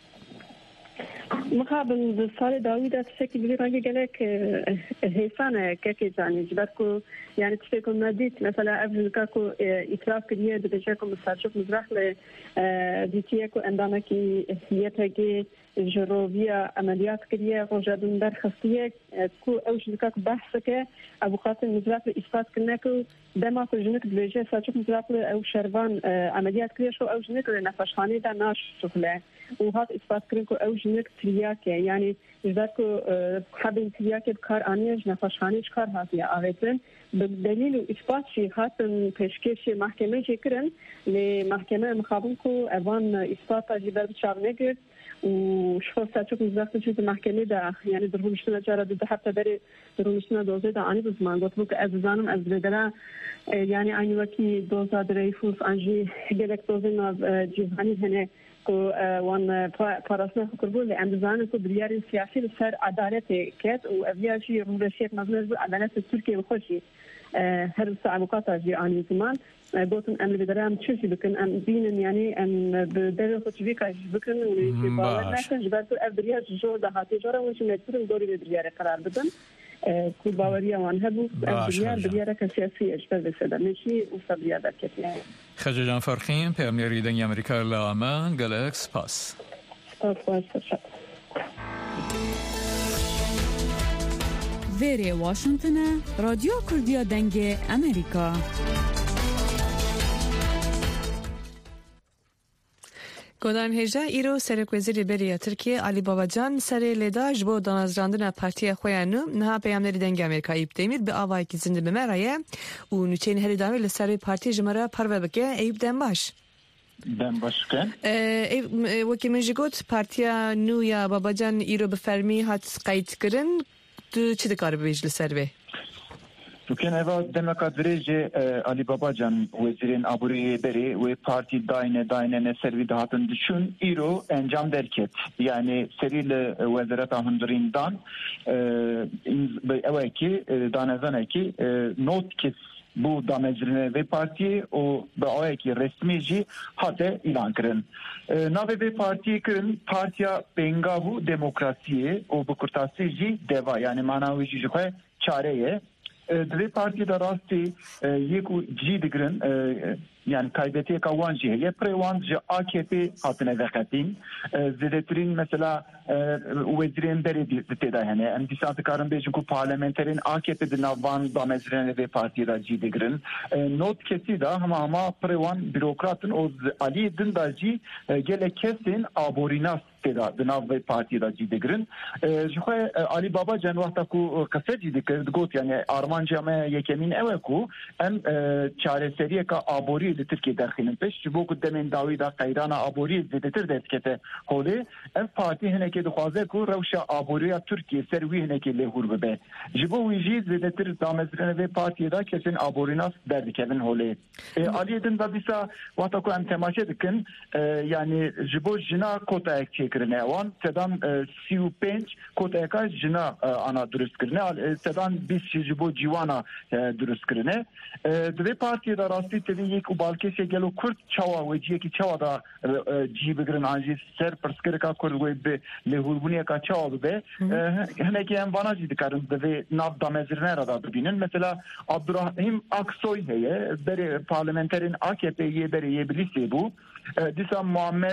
مقابل سال داوود تشكي بلي قالك هيفانا كاكي جاني جبركو يعني تشكو ناديت مثلا قبل كاكو اطراف كريه بدجاكو مساجوك مزرح ل ديتيكو اندامكي يتاكي جروفيا عمليات كريه روجادن درخصيه كو اوج كاكو بحثك ابو قاسم مزرح اثبات كناكو دما كجنك بلجه ساجوك مزرح او شربان عمليات كريه شو اوجنك لنفشخانه دا ناش شغله وهذا اثبات كرنكو اوجنك ترياكه يعني جداركو حابين ترياكه بكار انيج نفشخانه كار هاتيه اوتن بدليل اثبات شي خاطر تشكيل محكمه شكرن لمحكمه مخابنكو اوان اثبات جبر بشارنيك وشو ساعتك مزاق تشوف المحكمة ده يعني درهمشنا جرى ده حتى بري درهمشنا دوزة ده عني بزمان قلت لك أززانم أزبدلا يعني أني وكي دوزة دريفوس أنجي جلك دوزة جيهاني هنا كو وان فراسنا خبروا لأنزان كو بريار سياسي لسر عدالة كات وأبياجي رولشيت مزنز عدالة التركية وخشي هر ساعة جي أني زمان قلتن أن بدرام تشوفي بكن أن بينن يعني أن بدري خطبي كاش بكن ويبقى لكن جبرتو أبرياج جو ده هاتي جرا وش مجبورن دوري بدريار قرار بدن كل باوريا وان هبو بليار كسياسي اشبه بسدا ماشي وصبيا دكت يعني خججان فرخين بأميري دنيا أمريكا لأمان جالاكس باس ویری واشنطن رادیو کردیا دنگ امریکا گودان هجده ایرو سرک وزیر بریه ترکیه علی باباجان سر لیداج با دانازراندن پارتی خویانو نها پیامنری دنگ امریکایی بدمید به آوایی که زنده بمرایه و نوچین هری دامی لسر پارتی جمعه پرو بگه ایب دن باش کن وکی من جگوت پارتیا نو یا باباجان ایرو بفرمی هات قید کرن تو چی دکار بیج لسر به؟ Türkiye eva demokrat verece Ali Babacan vezirin aburi beri ve parti daine ne servi dahatın düşün iro encam derket yani seriyle veziret ahındırından evaki danezaneki not kes bu damezrine ve parti o evaki resmici hate ilan kırın. Nave ve parti kırın partiya bengavu demokrasiye o bu kurtasici deva yani manavici jukhe çareye دوی پارتی در راستی یکو جی دگرن yani kaybettiği kavgancı ya prevancı AKP hatine vekatın zedetrin mesela vezirin beri dedi yani endişatı karın bejin ku parlamenterin AKP'de navan da mezrene ve partide ciddigrin not kesi da ama prevan bürokratın o Ali Dindacı gele kesin aborinas teda dinav ve partide ciddigrin jühe Ali Babacan vakta ku kaseti got yani Armancama yekemin eveku em çareseriye ka abori Türkiye derkhinin peş bu kudemin davida qayrana abori zedetir detkete hole ev parti hineke de xwaze ku rewşa aboriya Türkiye servi hineke lehur be jibo wijiz zedetir damezrene ve partiye da kesin aborinas derdikevin hole aliyedin da bisa vata ku em temaşe dikin yani jibo jina kota ek çekirine wan sedan 35 kota eka jina ana dürüst kirine sedan biz jibo ciwana dürüst kirine dve partiye da rasti tedi yek balkese gelo Kürt çava ve ki çava da cibigrin anji ser perskirka Kürt ve be lehulbuniye ka çava be heneki en vanajı dikarın ve nav damezirine rada binin mesela Abdurrahim Aksoy heye beri parlamenterin AKP'ye beri yebilisi bu disa Muammer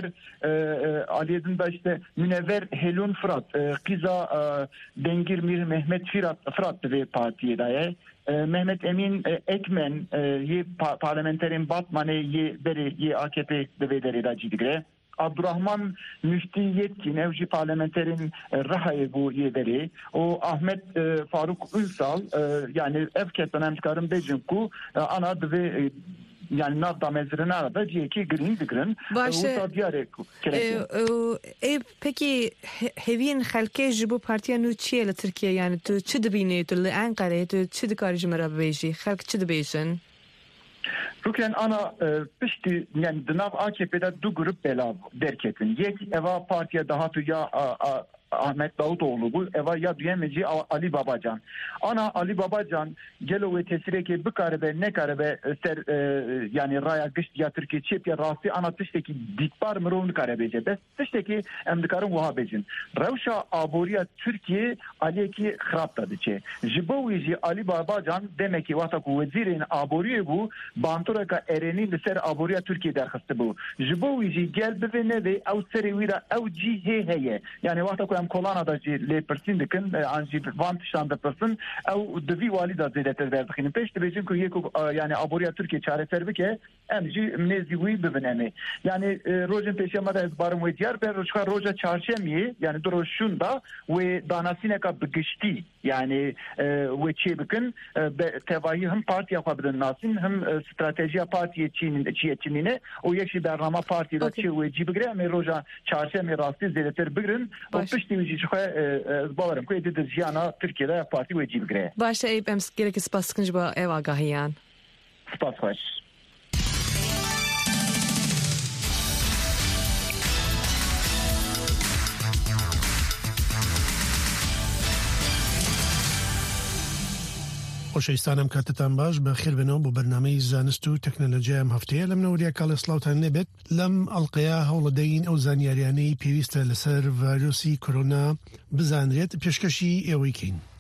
Aliye'din da işte Münevver Helun Fırat Kiza Dengir Mir Mehmet Fırat ve partiye daye Mehmet Emin Ekmen ye parlamenterin Batman'e ye beri ye AKP devederi da cidgre Abdurrahman Müfti Yetkin evci parlamenterin Rahayı bu yederi o Ahmet Faruk Ülsal yani evketten emskarın bejinku ana ve yani navda mezrine arada ciyeki green digrin peki hevin halke jibo partiya nu çiye Türkiye yani tu çidbine tu Ankara tu çidkar jmara beji halk çidbejin Ruken ana pişti yani dınav AKP'de du grup belav derketin yek eva partiya daha tu ya Ahmet Davutoğlu bu eva ya duyemeci Ali Babacan. Ana Ali Babacan gelo ve tesireke bu karebe ne karebe ser yani raya gışt ya Türkiye çep ya rasti ana tişteki dikbar mırın karebece. Bes tişteki emdikarın vahabecin. Revşa aboriya Türkiye aliyeki xrapta diçe. Jibovici Ali Babacan demek ki vata ku vezirin aboriye bu banturaka erenin de ser aboriya Türkiye derhastı bu. Jibovici gel be ne ve ev serivira ev cihe heye. Yani vata ku em kolana da le persin dikin anji vantıştan da persin ev devi valida zedeter verdikinin peşte bejin ku yeko yani aboriya Türkiye çareser bike emji mneziwi bivinemi. Yani rojin peşemada ezbarım ve diyar ber roja çarşemiye yani doroşunda ve danasineka bigişti yani ve çebikin tevahi hem partiya kabidin nasin hem stratejiya partiye çinine o yekşi bernama partiye da çi ve cibigre me roja çarşemiye rasti zedeter bigrin o pişti vici باورم که ایده دزیانا ترکیه دا پارتی ویجیب گره. باشه ایب امس گره که سپاس کنج با ایو آگاهیان. سپاس خوش. خۆشەویستانم کاتتان باش بە خێر بنەوە بۆ بەرنامەی زانست و تەکنەلۆجیای هەفتەیە لەم نەوەریە کاڵسلااوتان نەبێت لەم ئەڵلقەیە هەوڵەدەین ئەو زانیاریانەی پێویستە لەسەر ڤایرۆسی کۆرۆنا بزانرێت پێشکەشی ئێوەی کەین.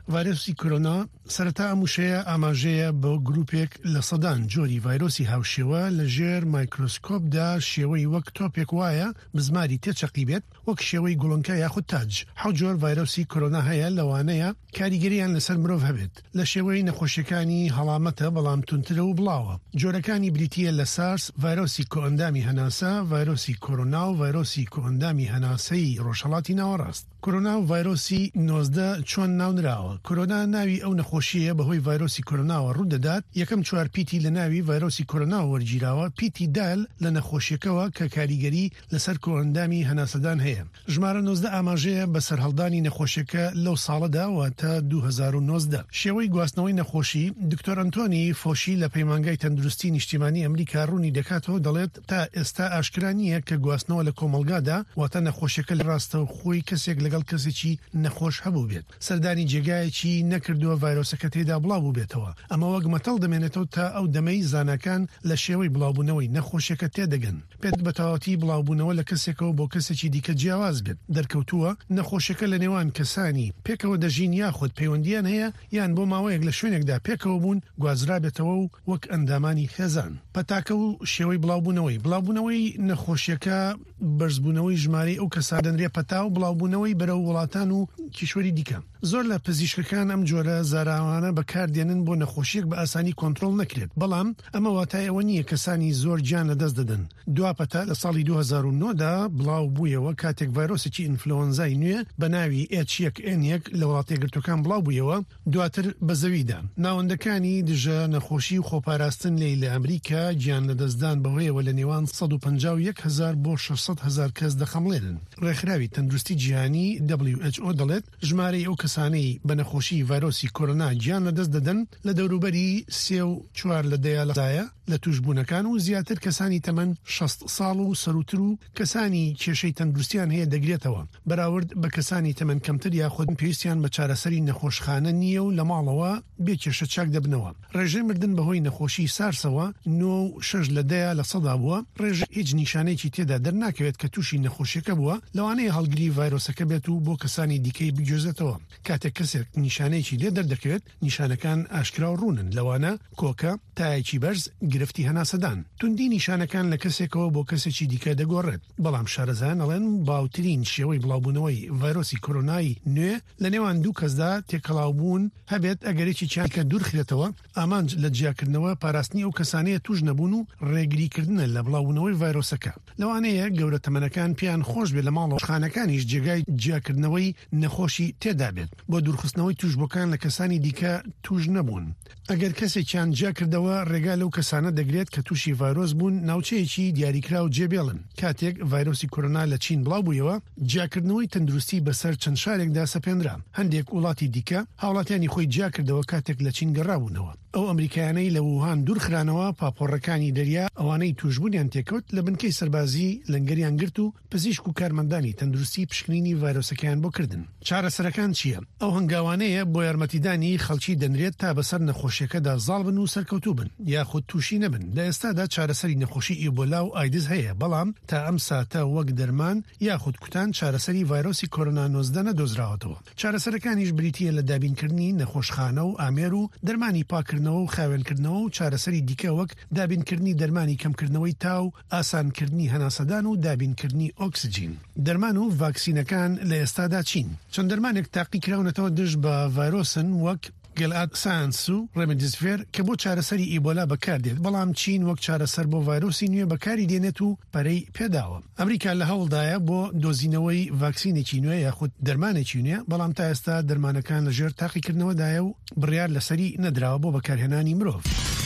ڤایرۆسی کۆرۆنا سەرەتا ئەموشەیە ئاماژەیە بۆ گروپێک لە سەدان جۆری ڤایرۆسی هاوشێوە لە ژێر مایکرۆسکۆپدا شێوەی وەک تۆپێک وایە بزماری تێچەقی بێت وەک شێوەی گوڵنکە یاخود تاج. حەوت جۆر ڤایرۆسی کۆرۆنا هەیە لەوانەیە کاریگەریان لەسەر مرۆڤ هەبێت لە شێوەی نەخۆشیەکانی هەڵامەتە بەڵام تونترە و بڵاوە. جۆرەکانی بریتیە لە سارس، ڤایرۆسی کۆئەندامی هەناسە، ڤایرۆسی کۆرۆنا و ڤایرۆسی کۆئەندامی هەناسەی ڕۆژهەڵاتی ناوەڕاست. کۆرۆنا و ڤایرۆسی 19 چۆن ناونراوە. کۆرۆنا ناوی ئەو نەخۆشیە بەهۆی ڤایرۆسی کۆرۆناوە ڕوودەدات. یەکەم 4 پیتی لە ناوی ڤایرۆسی کۆرۆنا وەرگیراوە. پیتی دال لە نەخۆشیەکەوە کە کاریگەری لەسەر کۆئەندامی هەناسەدان هەیە. ژمارە 19 ئاماژەیە بە سەرهەڵدانی نەخۆشیەکە لەو ساڵەدا واتە 2019. شێوەی گواستنەوەی نەخۆشی دکتۆر ئەنتۆنی فۆشی لە پەیمانگای تەندروستی نیشتیمانی ئەمریکا ڕوونی دەکاتەوە، دەڵێت تا ئێستا ئاشکرا نییە کە گواستنەوە لە کۆمەڵگادا واتە نەخۆشیەکە لە ڕاستەوە خۆی کەسێک لەگەڵ کەسێکی نەخۆش هەبوو بێت. سەردانی جێگایەکی نەکردووە ڤایرۆسەکە تێدا بڵاو بوو بێتەوە. ئەمە وەک مەتەڵ دەمێنێتەوە تا ئەو دەمەی زانەکان لە شێوەی بڵاوبوونەوەی نەخۆشیەکە تێدەگەن. پێت بە تەواوەتی بڵاوبوونەوە لە کەسێکەوە بۆ کەسێکی دیکە جیاواز بێت. دەرکەوتووە نەخۆشیەکە لە نێوان کەسانی پێکەوە دەژین یاخود پەیوەندیان هەیە یان بۆ ماوەیەک لە شوێنێکدا پێکەوە بوون گوازرابێتەوە و وەک ئەندامانی خێزان. پەتاکە و شێوەی بڵاوبوونەوەی نەخۆشیەکە بەرزبوونەوەی ژمارەی ئەو کەسا دەنرێ پەتا و بڵاوبوونەوەی بەرەو وڵاتان و کیشوەری دیکە. زۆر لە پزیشکەکان ئەم جۆرە زاراوانە بەکاردێنن بۆ نەخۆشیەک بە ئاسانی کۆنتترۆل نەکرێت، بەڵام ئەمە واتای ئەوە نییە کەسانی زۆر گیان لەدەست دەدەن. دواپەتا لە ساڵی 2009دا بڵاو بوویەوە کاتێک ڤایرۆسێکی ئینفلۆنزای نوێ بە ناوی H1N1 لە وڵاتە یەکگرتوەکان بڵاو بوویەوە، دواتر بە زەویدا. ناوەندەکانی دژە نەخۆشی و خۆپاراستن لێی لە ئەمریکا گیان لەدەستدان بەهۆیەوە لە نێوان 151,000 بۆ 600,000 کەس دەخەمڵێنن. ڕێکخراوی تەندروستی جیهانی WHO دەڵێت ژمارەی ئەو کەسانەی بە نەخۆشی ڤایرۆسی کۆرۆنا گیان لەدەست دەدەن لە دەوروبەری 3.4 لە دەیە لە توشبوونەکان و زیاتر کەسانی تەمەن 60 ساڵ و سەروتر و کەسانی کێشەی تەندروستیان هەیە دەگرێتەوە، بەراورد بە کەسانی تەمەن کەمتر یاخود پێویستیان بە چارەسەری نەخۆشخانە نییە و لە ماڵەوە بێ کێشە چاک دەبنەوە. ڕێژەی مردن بەهۆی نەخۆشی سارسەوە 9.6 لە 10% بووە. ڕێژە هیچ نیشانێکی تێدا دەرناکەوێت کە تووشی نەخۆشیەکە بووە، لەوانەیە هەڵگری ڤایرۆسەکە بێت و بۆ کەسانی دیکەی بگوێزێتەوە. کاتێک کەسێک نیشانەیەکی لێ دەردەکەوێت، نیشانەکان ئاشکرا و ڕوونن، لەوانە کۆکە، تایەکی بەرز، گرفتی هەناسەدان. توندی نیشانەکان لە کەسێکەوە بۆ کەسێکی دیکە دەگۆڕێت، بەڵام شارەزایان ئەڵێن باوترین شێوەی بڵاوبوونەوەی ڤایرۆسی کۆرۆنای نوێ لە نێوان دوو کەسدا تێکەڵاوبوون هەبێت ئەگەرێکی چاکە دوورخرێتەوە. ئامانج لە جیاکردنەوە پاراستنی ئەو کەسانەیە توش نەبوون و ڕێگریکردنە لە بڵاوبوونەوەی ڤایرۆسەکە. لەوانەیە گەورە تەمەنەکان پیان خۆش بێت لە ماڵەخانەکانیش جێگای جیاکردنەوەی نەخۆشی تێدا بێت بۆ دوورخستنەوەی توشبەکان لە کەسانی دیکە توش نەبوون. ئەگەر کەسێکیان جیا کردەوە ڕێگا لەو کەسانە دەگرێت کە تووشی ڤایرۆس بوون ناوچەیەکی دیاریکرا و جێبێڵن. کاتێک ڤایرۆسی کۆرۆنا لە چین بڵاو بوویەوە، جیاکردنەوەی تەندروستی بەسەر چەند شارێکدا سەپێنرا. هەندێک وڵاتی دیکە هاوڵاتیانی خۆی جیا کردەوە کاتێک لە چین گەڕابوونەوە. ئەو ئەمریکایانەی لە ووهان دوورخرانەوە پاپۆڕەکانی دەریا ئەوانەی توشبوونیان تێکەوت لە بنکەی سەربازی لەنگەریان گرت و پزیشک و کارمەندانی تەندروستی پشکنینی ڤایرۆسەکەیان بۆ کردن. چارەسەرەکان چییە؟ ئەو هەنگاوانەیە بۆ یارمەتیدانی خەڵکی دەنرێت تا بەسەر نەخۆشیەکەدا زاڵ بن و سەرکەوتوو بن یاخود تووشی نەبن. لە ئێستادا چارەسەری نەخۆشی ئیبۆلا و ئایدز هەیە، بەڵام تا ئەم ساتە وەک دەرمان یاخود کوتان چارەسەری ڤایرۆسی کۆرۆنا 19 نەدۆزراوەتەوە. چارەسەرەکانیش بریتیە لە دابینکردنی نەخۆشخانە و ئامێر و دەرمانی پاکردنەوە و خاوێنکردنەوە و چارەسەری دیکە وەک دابینکردنی دەرمانی کەمکردنەوەی تاو، ئاسانکردنی هەناسەدان و دابینکردنی ئۆکسجین. دەرمان و ڤاکسینەکان لە ئێستادا چین. چەند دەرمانێک تاقی کراونەتەوە دژ بە ڤایرۆسن وەک گەلاد سانس و ڕێمدیزڤێر کە بۆ چارەسەری ئیبۆلا بەکاردێت، بەڵام چین وەک چارەسەر بۆ ڤایرۆسی نوێ بەکاری دێنێت و پەرەی پێداوە. ئەمریکا لە هەوڵدایە بۆ دۆزینەوەی ڤاکسینێکی نوێ یاخود دەرمانێکی نوێ، بەڵام تا ئێستا دەرمانەکان لەژێر تاقیکردنەوەدایە و بڕیار لەسەری نەدراوە بۆ بەکارهێنانی مرۆڤ.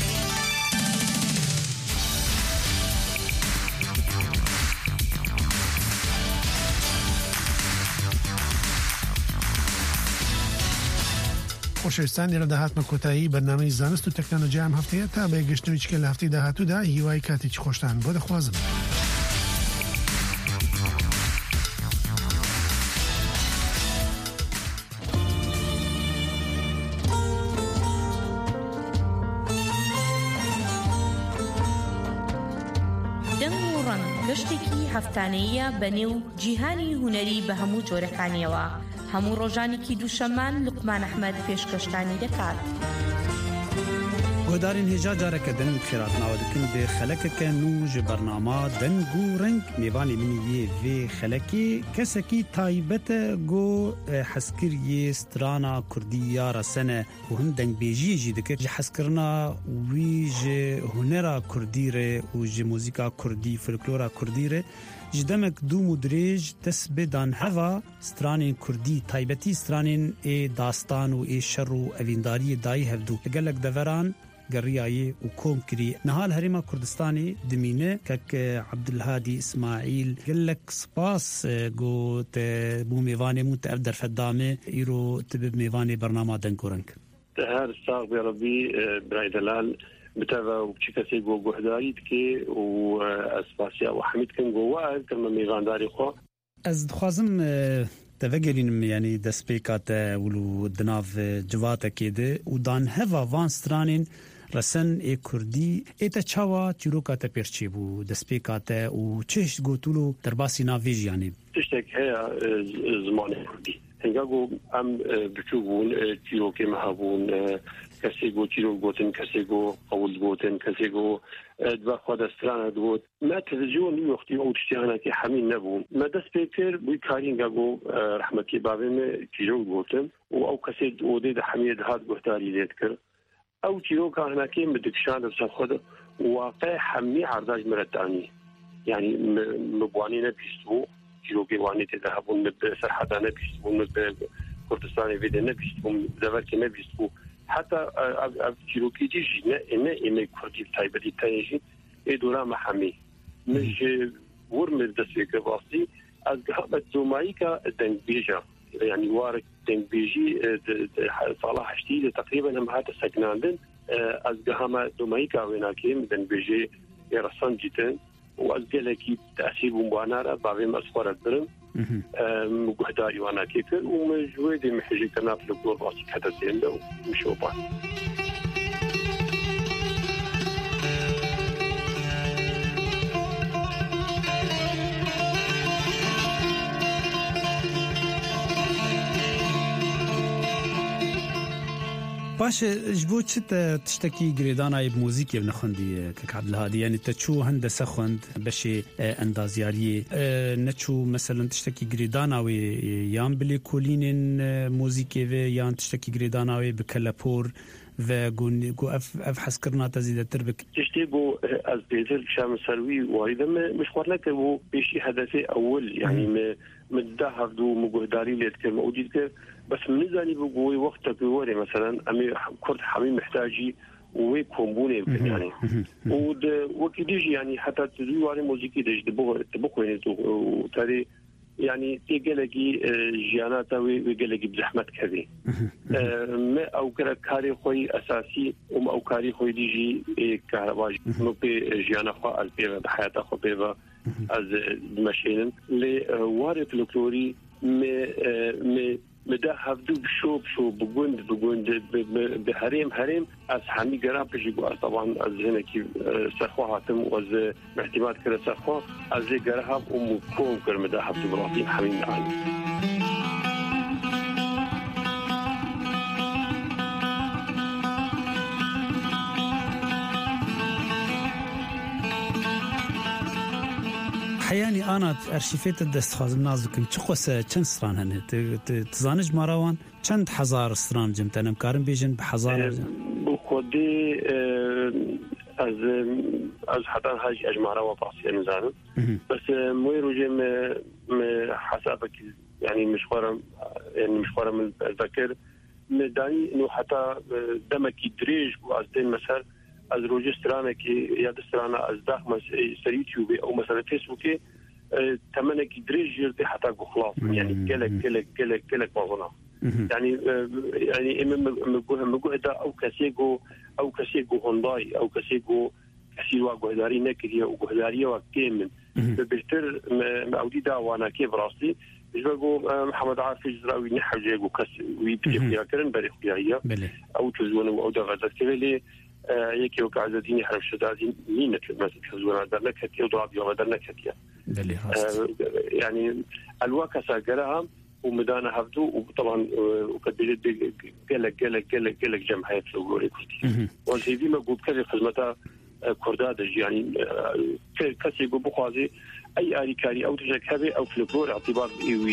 خۆشەویستان، لێرە داهاتمە کۆتایی بەرنامەی زانست و تەکنۆلۆژیام هەفتەیە تا بەیەگەشتنەوەی چکە لە هەفتەی داهاتوودا هیوای کاتێکی خۆشتان بۆ دەخوازم. دەنگ و ڕەنگ گەشتێکی هەفتانەیە بە نێو جیهانی هونەری بە هەموو جۆرەکانیەوە. هەموو ڕۆژانێکی دووشەمان لوقمان ئەحمەد پێشکەشتانی دەکات. گۆدارین هێژا جارەکە دەنگ خێراتناوە دکن بێ خەلەکەکە نوژ بەرنامە دەنگ و ڕنگ میوانی منی یێ vê خەلەکێ کەسێکی تایبەتە گۆ حەزکردیê strana Kurdî ya resene û hin dengbêjiyê jî dikir ji hezkirina wî ji hunera Kurdî re û ji mûzîka Kurdî folklora Kurdî re ji demek dûm û dirêj dest bê dan heva stranên Kurdî taybetî stranên ê dastan û ê şer û evîndariyê dayî hevdû gelek deveran گەڕیایê û kom kirî nihal Herêma Kurdistanê dimîne kek Abdulhadî İsmaîl gelek spas got te bû mêvanê mû te ev derfedame îro te bi mêvanê bernama deng û reng her sağ bi Rabbî birayê delal biteva û çi kesê got guhdarî dike û ez spasiya û hemîd kin got wa ev kirme mêvandarê xwe ez dixwazim te vegerînim yanî destpêka te û di nav civatekê de û dan heva van stranên resen ê Kurdî ê te çawa çîroka te pêr çêbû destpêka te û çeşt gotûl û derbasî navê jiyanê tiştek heye zimanê Kurdî henga got em biçûk bûn çîrokê me hebûn kesê got çîrok gotin kesê got qewil gotin kesê got dibe xwe destrana got me televîzyon yoxtî ew tiştiyanekî hemîn nebûn me dest pê kir bû karî henga got rehmetî bavê me çîrok gotin û ew kesê odê de hemiyê dihat guhdarî lê dikir ew çîroka hinekê min dikişand ser xwe de waqe hemî erdaj miredanî yanî mi wanî nebîstbû çîrokê wanî tê de hebûn mi bi serheda nebîstbû mi bi Kurdistanê vê de nebîstbû deverkê nebîstbû heta ev çîrokî jî ne ême Kurdî taybetî teyê jî ê dora me hemî min ji wir mi dest pê kir rastî ez dihame zomayîka dengbêja yani warek dengbêjî sala heştî de teqrîben em hate seknandin ez dihame zomayîka wênakê dengbêjê ê resan dîtin û ez gelekî tesîr bûm banara bavê me ez xwe re dirim guhdarî wanakê kir û min ji wê dê mihêjîkirina folklor rastî hete zênde û mişopan باشه ji bo çi te tiştekî girêdanayê mûzîkê nexwendî kek Abdulhadî yanî te çû hendese xwend beşê endaziyariyê neçû meselên tiştekî girêdana wê yan bilê kolînên mûzîkê ve yan tiştekî girêdana wê bi kelepor ve got ev hezkirina te zêdetir bik tiştê got ez pêtir şam ser wî warî de me xwar nekir û pêşî hedefê ewil yanî me da hevdû me guhdarî lê dikir me û dîkir بس من زاني بقوي وقت بوري مثلا أمي كرد حميم محتاجي وي كومبوني يعني وكديجي يعني حتى تدوي على موسيقى ديج تبقوا يعني وتاري يعني تيجلكي جيانات ويجلكي بزحمة كذي ما أو كاري خوي أساسي أو كاري خوي ديجي كهرباء نبي جيانا خو البيبة بحياته خو بيبة از ماشين لي وارد فلكلوري مدا هفدو بشو بگوند بهریم از همی گرام پیشی گو طبعا از هنکی سرخوا هاتم و از احتمال کرده سرخوا از گرام و مکوم کر مدا هفدو براتیم همین دعال حياني أنا أرشيفيت الدست خازم نازكم تخوسة چند سران هنه تزانج مراوان چند حزار سران جمتنم كارم بيجن بحزار بخودي از حتى هاج أجمارا وطاسي نزانم بس مويرو جيم حسابك يعني مشوارا من الذكر مداني إنه حتى دمك يدريج وأزدين مثلا از روجه استرانه که یا استرانه از داخل سری یوتیوب او مثلا فیسبوک تمنه کی دریج یرته حتی خلاص يعني كلك مغنا يعني مگوه دا او کسیگو هوندای او کسیگو کسیوا گهداری نکریه او گهداری و کیمن بهتر معودی دا وانا کی براستی جبگو محمد عارف جزراوي نحوجه جو كس ويبتيخيا كرن بريخيا او تزون او دا غزت كلي یکی وقت عزدینی حرف شدادی نینت مثل خزونا در نکتی و ضرب یا در نکتی يعني الواقع ساقرها ومدانا هفدو وطبعا وقد بيجد قلق جمعية الأوغوري كردي والزيدي ما قوب كذي خدمتها كردادج يعني كسي قوب بخوازي أي آلي كاري أو تجاك هذي أو فلكلور اعتبار إيوي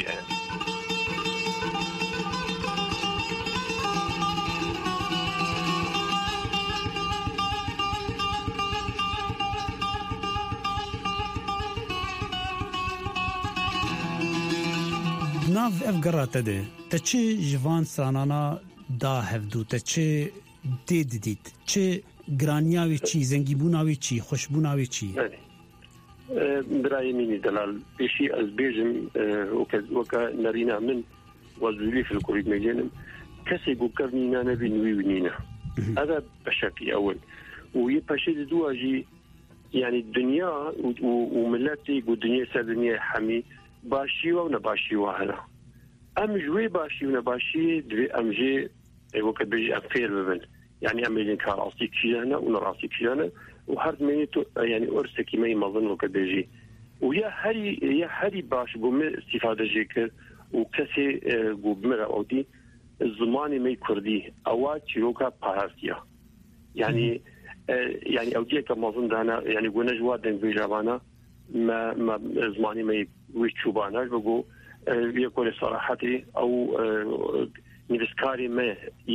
ناف افقرات ده تچه جوان سانانا دا هفدو تچه دید چه گرانیاوی چی زنگیبوناوی چی خوشبوناوی چی برای منی دلال بشي از بيجم وكا نرينا من وزولي في الكوريد مجانم كسي قوكرنينا نبي نويونينا هذا بشكل أول ويباشي دواجي يعني الدنيا وملاتي والدنيا سادنيا حمي باشي ونباشي وهلا أم جوي باشي ونباشي دوي أم جي وكا بيجي أفير ببن يعني أم يجين كاراسي كشيانا ونراسي كشيانا وهرد منيتو يعني أرسكي ما يمظن وكا بيجي ويا هري باش بوم استفادة جيكر وكسي بومرا أودي الزماني مي كردي أوات شروكا باراستيا يعني أودي كمظن دانا يعني قلنا جواد بيجابانا ما زماني مي ويشوباناش بقول يقول صراحتي أو نفسكاري ما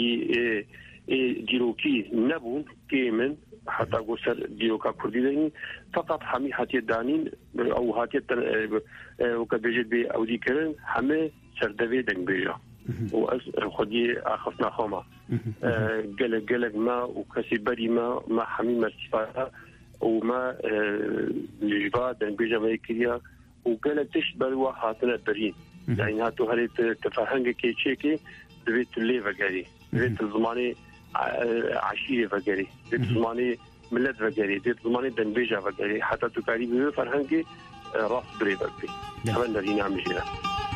ديروكي نبون كيمن حتى قصر ديوكا كردي فقط حمي حتى دانين أو حتى وكبيجت بي أو ذكرن حمي سردبي دن بيجا وخدي أخفنا خما قلق ما وكسي بري ما حمي مرتفعها وما جبا دن بيجا ما يكريا وقلق تشبه وحاتنا برين يعني هاتو هري تفاهنج كي تشيكي دبيت اللي فقري دبيت الزماني عشيرة فقري دبيت الزماني ملت فقري دبيت الزماني دنبيجا فقري حتى تكاري بيه فرهنجي راس بري فقري هذا الذي نعمل جينا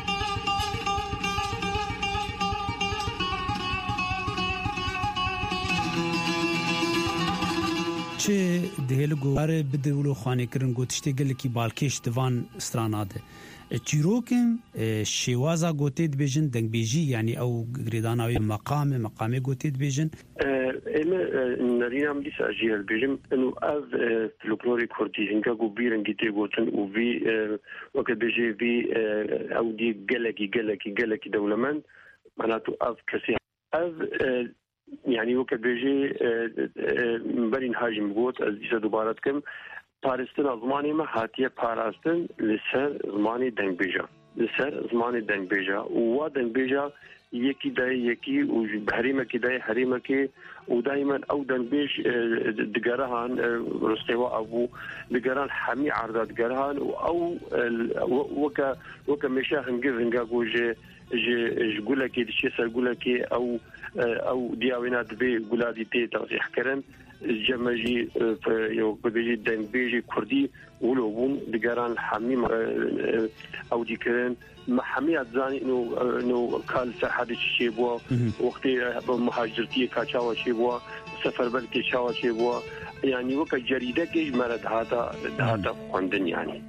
چه دهلگو باره بدولو خانه کرن گو تشتگل کی بالکش دوان استراناده چیروکن شوازا گوتید بیجن دنگ بیجی یعنی او گریداناوی مقام گوتید بیجن اما نرينا مليس اجيال بيجم انه اف فلكلوري كردي هنگا گو بيرنگي تي گوتن او في وقت بيجي في او دي گلكي دولمان معناته اف كسي اف يعني وقت بيجي برين هاجم گوت از ديسا دوبارت كم پارستن زمانی ما هاتیه پاراستن لسر زمانی دنگ بیجا و دنگ بیجا یکی دای یکی و حریمه کی دای حریمه کی و دائما او دنگ بیج دگرهان رستوا ابو دگران حمی عرضات دگرهان او وکا مشاهن گرنگا گوجه جگولکی دشی سرگولکی او دیاوینات بی گولادی تی تصحیح کرن جمجي يوبيجي دنبيجي كردي ولوبون دقران حميم او ديكرن ما حمي اتزاني انه قال ساحه شي بوا وقت مهاجرتي كاچاوا شي بوا سفر بلكي شاوا شي بوا يعني وك جريده كي مرد هذا خوندن يعني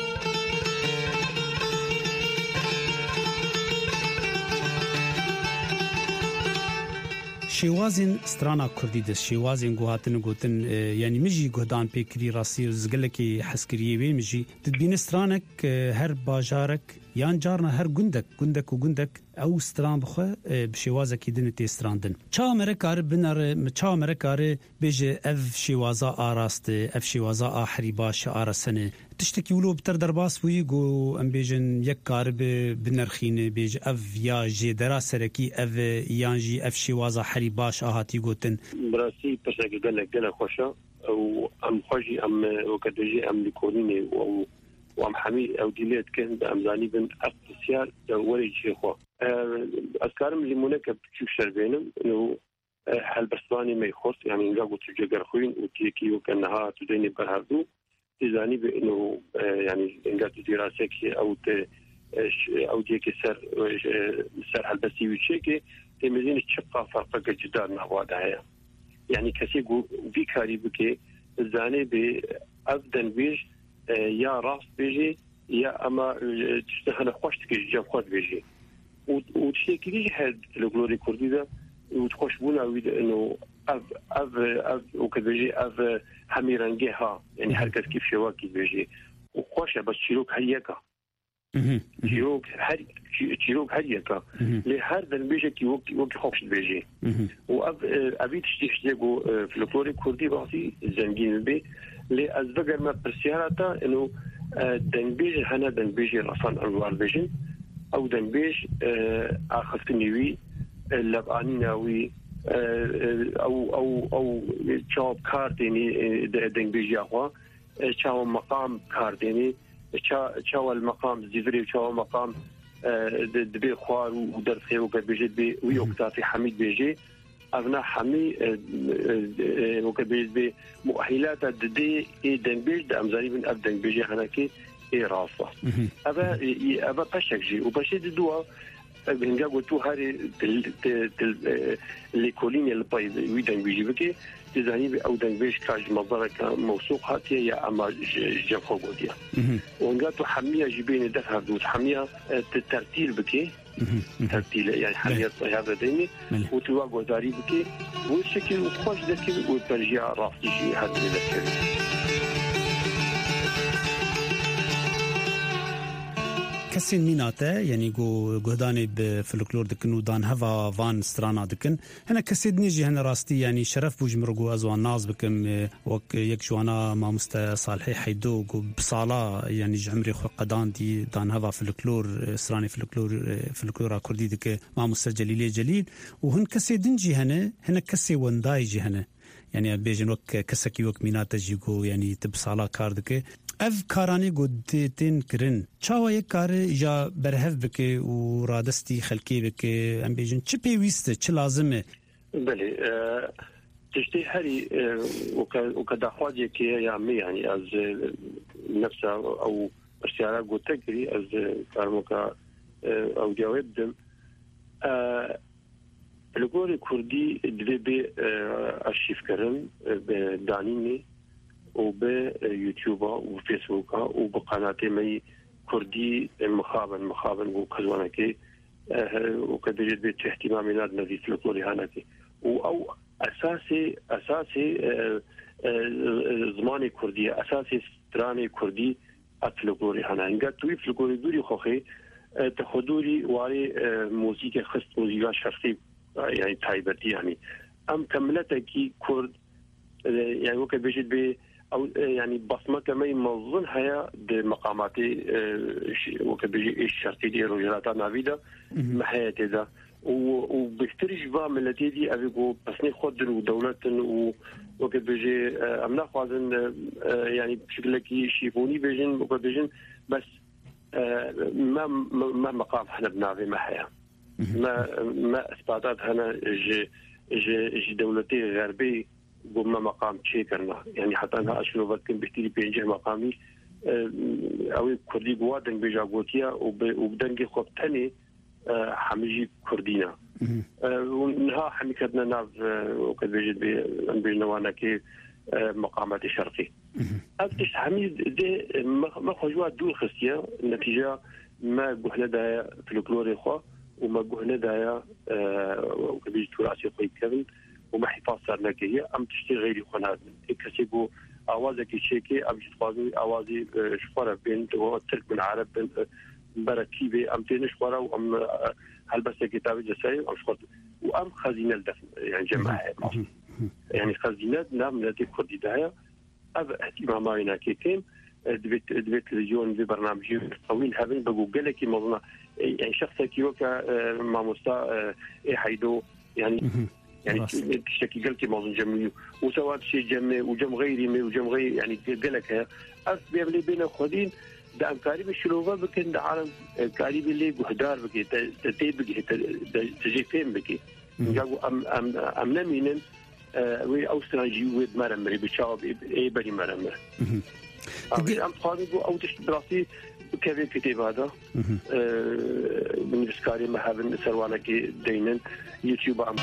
شوازن سترانا كردي دس شوازن گوهاتن گوتن يعني مجي گهدان پيكري راسي زگلكي حسكريه وي مجي تدبين سترانك هر باجارك يان جارنا هر گندك او ستران بخه بشوازه كي دن تي ستراندن چا امريكار بنر چا امريكار بيجي اف شوازا اراست اف شوازا احري باش ارسنه تشتكي ولو بتر درباس ويغو ام بيجن يكار بنرخين بيج اف يا جي دراسركي اف يانجي اف شوازا حري باش اهاتي غوتن براسي بسك قال خوشا او ام خوجي ام وكدجي ام ليكونيني وام حمي او ديليت كان بامزاني بن اقتصيار ولي شيخو اسكارم اللي منك بتشوف شربينم انه حل بسواني ما يخص يعني نجاو تجي خوين وتيكي وكانها تديني برهدو تزاني بانه يعني نجات دراسك او ديك سر حلبسي وشيكي تمزين تشقى فرق جدا مع وضعها يعني كسيغو في كاريبكي زاني بأفدن بيج يا راس بيجي يا اما تشتغل خوشتك جاب خود بيجي وتشتكي هاد الفلكلور الكردي ده وتخش بونا انه اف وكبيجي اف حميرانجيها يعني حركه كيف شواكي بيجي وخوش بس شيروك هيكا شيروك هيكا لهذا البيجي كي وقت خوش بيجي واب ابي تشتيجو فلكلور الكردي بعطي زنجين البي لازبقر ما برسيارتا انه دنبيج هنا دنبيج رفان انوار بيجن او دنبيج اخذتني لبانيناوي او جواب كارديني دنبيج ياخوا شاو مقام كارديني شاو المقام زيفري شاو مقام دبي خوار ودرخي وكبيجيت بي ويوكتاتي حميد بيجي أبناء حمي وكبيجيت بي مؤهلات دي دنبيج دا أمزاني من أب دنبيجي هناكي رافة أبا باشك جي وباشي دوا بنجا قلتو هاري لكوليني البايد ويدن بيجي بكي تزاني أو دنبيج كاج مصدرك موثوق هاتي يا أما جافو قديا ونجاتو حمية جبين دفع دوت حمية ترتيل بكي ترتيل يعني حمية هذا ديني وتواجه داري بكي والشكل وخوش ذكي وترجع رافتي جي هذا ذكي کسی میناته یعنی گودانی به فولکلور دکن و دان هوا وان استرانا دکن هنه کسی دنیجی هنه راستی یعنی شرف بوجمرگو ازوان ناز بکم وک یک جوانا مامست صالحی حیدو گو بصالا یعنی جمری خو قدان دی دان هوا فولکلور استرانی فولکلورا کردی دک مامست جلیلی جلیل و هن کسی دنجی هنه کسی وندای جی هنه یعنی بیجن وک کسکی وک میناته جیگو یعنی تبصالا کار دک اف کارانی گودتین کرن چاوا یک کار یا برهف بکه و رادستی خلکی بکه ام بیجن چه پیوسته چه لازمه بله تشتي هاري وكدخواجي كي يعمي يعني از نفسه او اشتيارا قوتكري از كارموكا او جواب دم الجوري كردي دبي ارشيف كرم بدانيني وبيوتيوب وفيسبوك وبقناتي مي كردي مخابن وكزوانكي وكدريت بيت اهتمامنا الذي في الكوري هانكي او اساسي زماني كردي اساسي ستراني كردي اتلوكوري هانا انقد توي في الكوري دوري خوخي تخدوري واري موسيقى خست موسيقى شرقي يعني تايبتي يعني ام كملتكي كرد يعني وكد بيجد بي او يعني بصمه كما منظن هيا بمقاماتي وكبيجي الشرطي دي رجالات نافيدا ما حياتي ذا وبيخترج بقى ملتي دي ابيكو بسني خد ودولة وكبيجي امنا خوازن يعني بشكل كي شيفوني بيجن وكبيجن بس ما مقام احنا بنافي ما حيا ما اثباتات هنا جي دولتي غربي بما مقام شيء كنا يعني حتى أنا أشوف وقت بحتري بينجح مقامي أو كردي قوادن بيجاقوتيا وبدنجي خب تاني حميجي كردينا ونها حمي كدنا ناف وقد بيجد بيجنوانا كي مقامات شرقي أفتش حمي دي ما خجوات دول خستيا النتيجة ما قهنا دايا فلكلوري خوا وما قهنا دايا وقد بيجد تراسي خوي كذن وما حفاظ صار هي ام تشتي غيري خناد كسبوا اوازك شيكي ام تفاضي اوازي شفره بنت وترك من عرب بركيبه ام تنشفره وام هلبس كتاب جساي ام شفت وام خزينه الدفن يعني جماعه يعني خزينه نعم التي كردي دايا اهتمامنا كيكين دبيت لجون في برنامج طويل هذا بقول لك موضوع يعني شخص كيوكا مع مستا حيدو يعني تشتكي قلتي موضوع جميل وسواء شيء جمي وجم غيري وجم غير يعني قالك بيبلي بين خدين ده امكاري بالشلوفه بكن ده عالم كاري باللي قهدار بكي تتيبكي تجي فين بكي جاكو ام نمينن وي اوستراجي ود مرمري بشاب اي بري مرمر ام قاضي او تشتراسي كيف كتاب هذا من دسكاري ما هذا سروانا كي دينن يوتيوب عم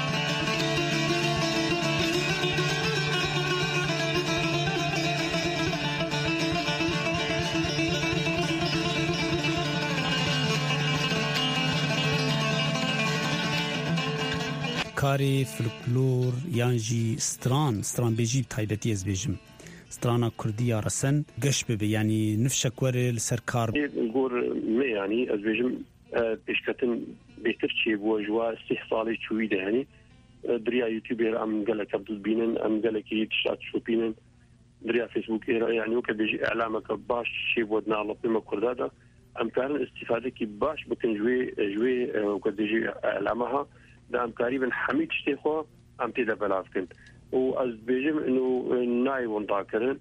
کاری فولکلور یانجی ستران بیجی تایبەتی ez bêjim strana Kurdiya resen geş bibe yani nifşekwer li ser kar gor me yani ez bêjim pêşketin bêhtir çêbû ji wa 3 salê çûyî de yani diriya YouTube'ê em gelek bînin em gelekî tişat şopînin diriya Facebook'ê yani weke bêjî elameke baş çêbû di navlapîma Kurda da em karin istifadekî baş bikin ji wê weke bêjî elamaha da em karîbin hemî tiştê xwe em tê de belav bikin û ez bêjim û nayê wenda kirin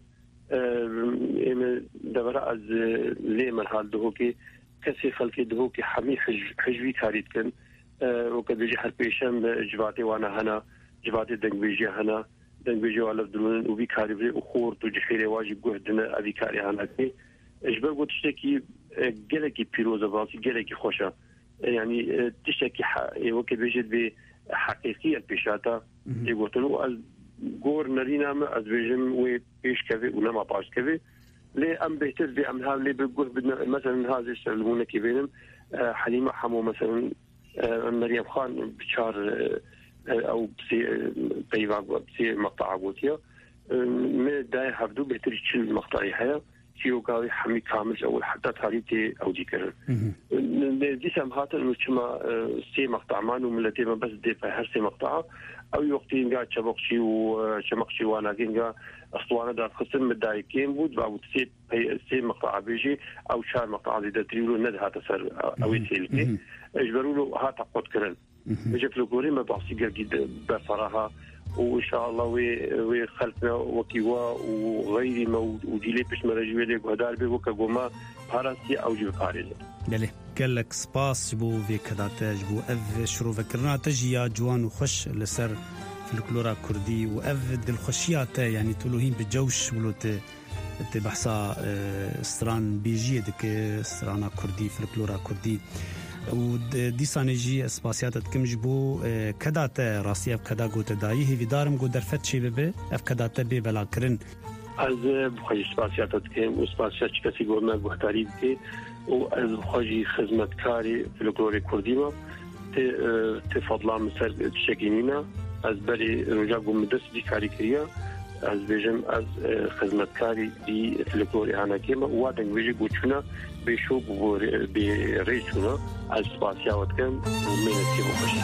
ême devera ez lê min hal dihokê kesê xelkê dihokê hemî hijvî karî dikin weke bêjî her pêşem civatê wan hene civatê dengbêjiya hene dengbêjiya wan lev dirûnin û vî karî vê û xort û cihêrê wan jî guh dine evî karî henekê ji ber got tiştekî gelekî pîroz e basî gelekî xweş e yani tiştekî weke bêjî vê heqîqî pêşata tê gotin û ez gor nerîna me ez bêjim wê pêşkevê û nema paşkevê lê em bêhtir vê em hev lê biguh bidin mesela hazê şerlûnekê bênin Helîma hemû mesela Meryem Xan biçar ew peyva sê meqta'a gotiye me dayê hevdû bêhtirî çil meqta'î heye çîrokawî hemî kamil ew heta tarî tê ew dî kirin dîsem hatin çima sê meqta'man û milletê me bes dê her sê meqta'a ew yoxtînga çebokçî û çemeqçî wanagînga اسطوانه دا خصم مدايكين بود و سي مقطع بيجي او شار مقطع دي تريلو ندها تسر او يسيلكي اجبروا له هات قد كرن بجي فلوكوري ما بحسي جديد بصراحه وان شاء الله وي خلفنا وكيوا وغيري وديلي باش مرجوي لك هدار بي وكغوما باراسي او جو باريز بله قالك سباس بو في كداتاج بو اف شرو فكرنا تجيا جوان وخش لسر فلكلورا كردي وأفد الخشيات يعني تلوهين بجوش ولوت بحثا ستران بيجي دك سترانا كردي فلكلورا كردي وديسانجي اسباسيات تكمجبو كدات راسيف كدا غوت داي هي دارم غو درفت شي بي اف كدات بي بلا كرن از بخوي اسباسيات تكم اسباسيات كسي غورنا بحتاري بي و از بخوي خدمتكاري فلكلوري كردي ما تفضل مسر تشكينينا از بری رجا گم دست دی کاری کریه از بیشم از خدمتکاری دی فلکلوری هنگی ما وادن بیشی گوچونا بیشو به ریچونا از سپاسیات کن و منتی بخشی.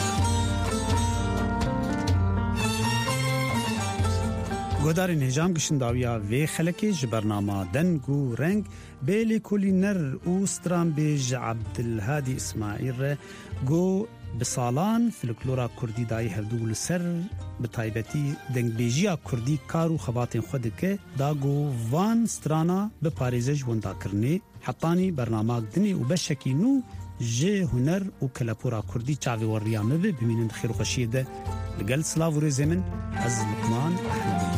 گودارین هجام گشن داویا و خلکی جبرنامه دنگو رنگ بیلی کلی نر او ستران بیج عبدالهادی اسماعیل گو بسالان فلکلورا کردی دای هفدو لسر بتایبتی دنگبیجیا کردی کارو خباتین خود که داگو وان سترانا بپاریزش وندا کرنی حطانی برنامه دنی و بشکی نو جه هنر و کلپورا کردی چاوی وریامه ببینند خیر و خشیده لگل سلاو و رزمن از لقمان احمد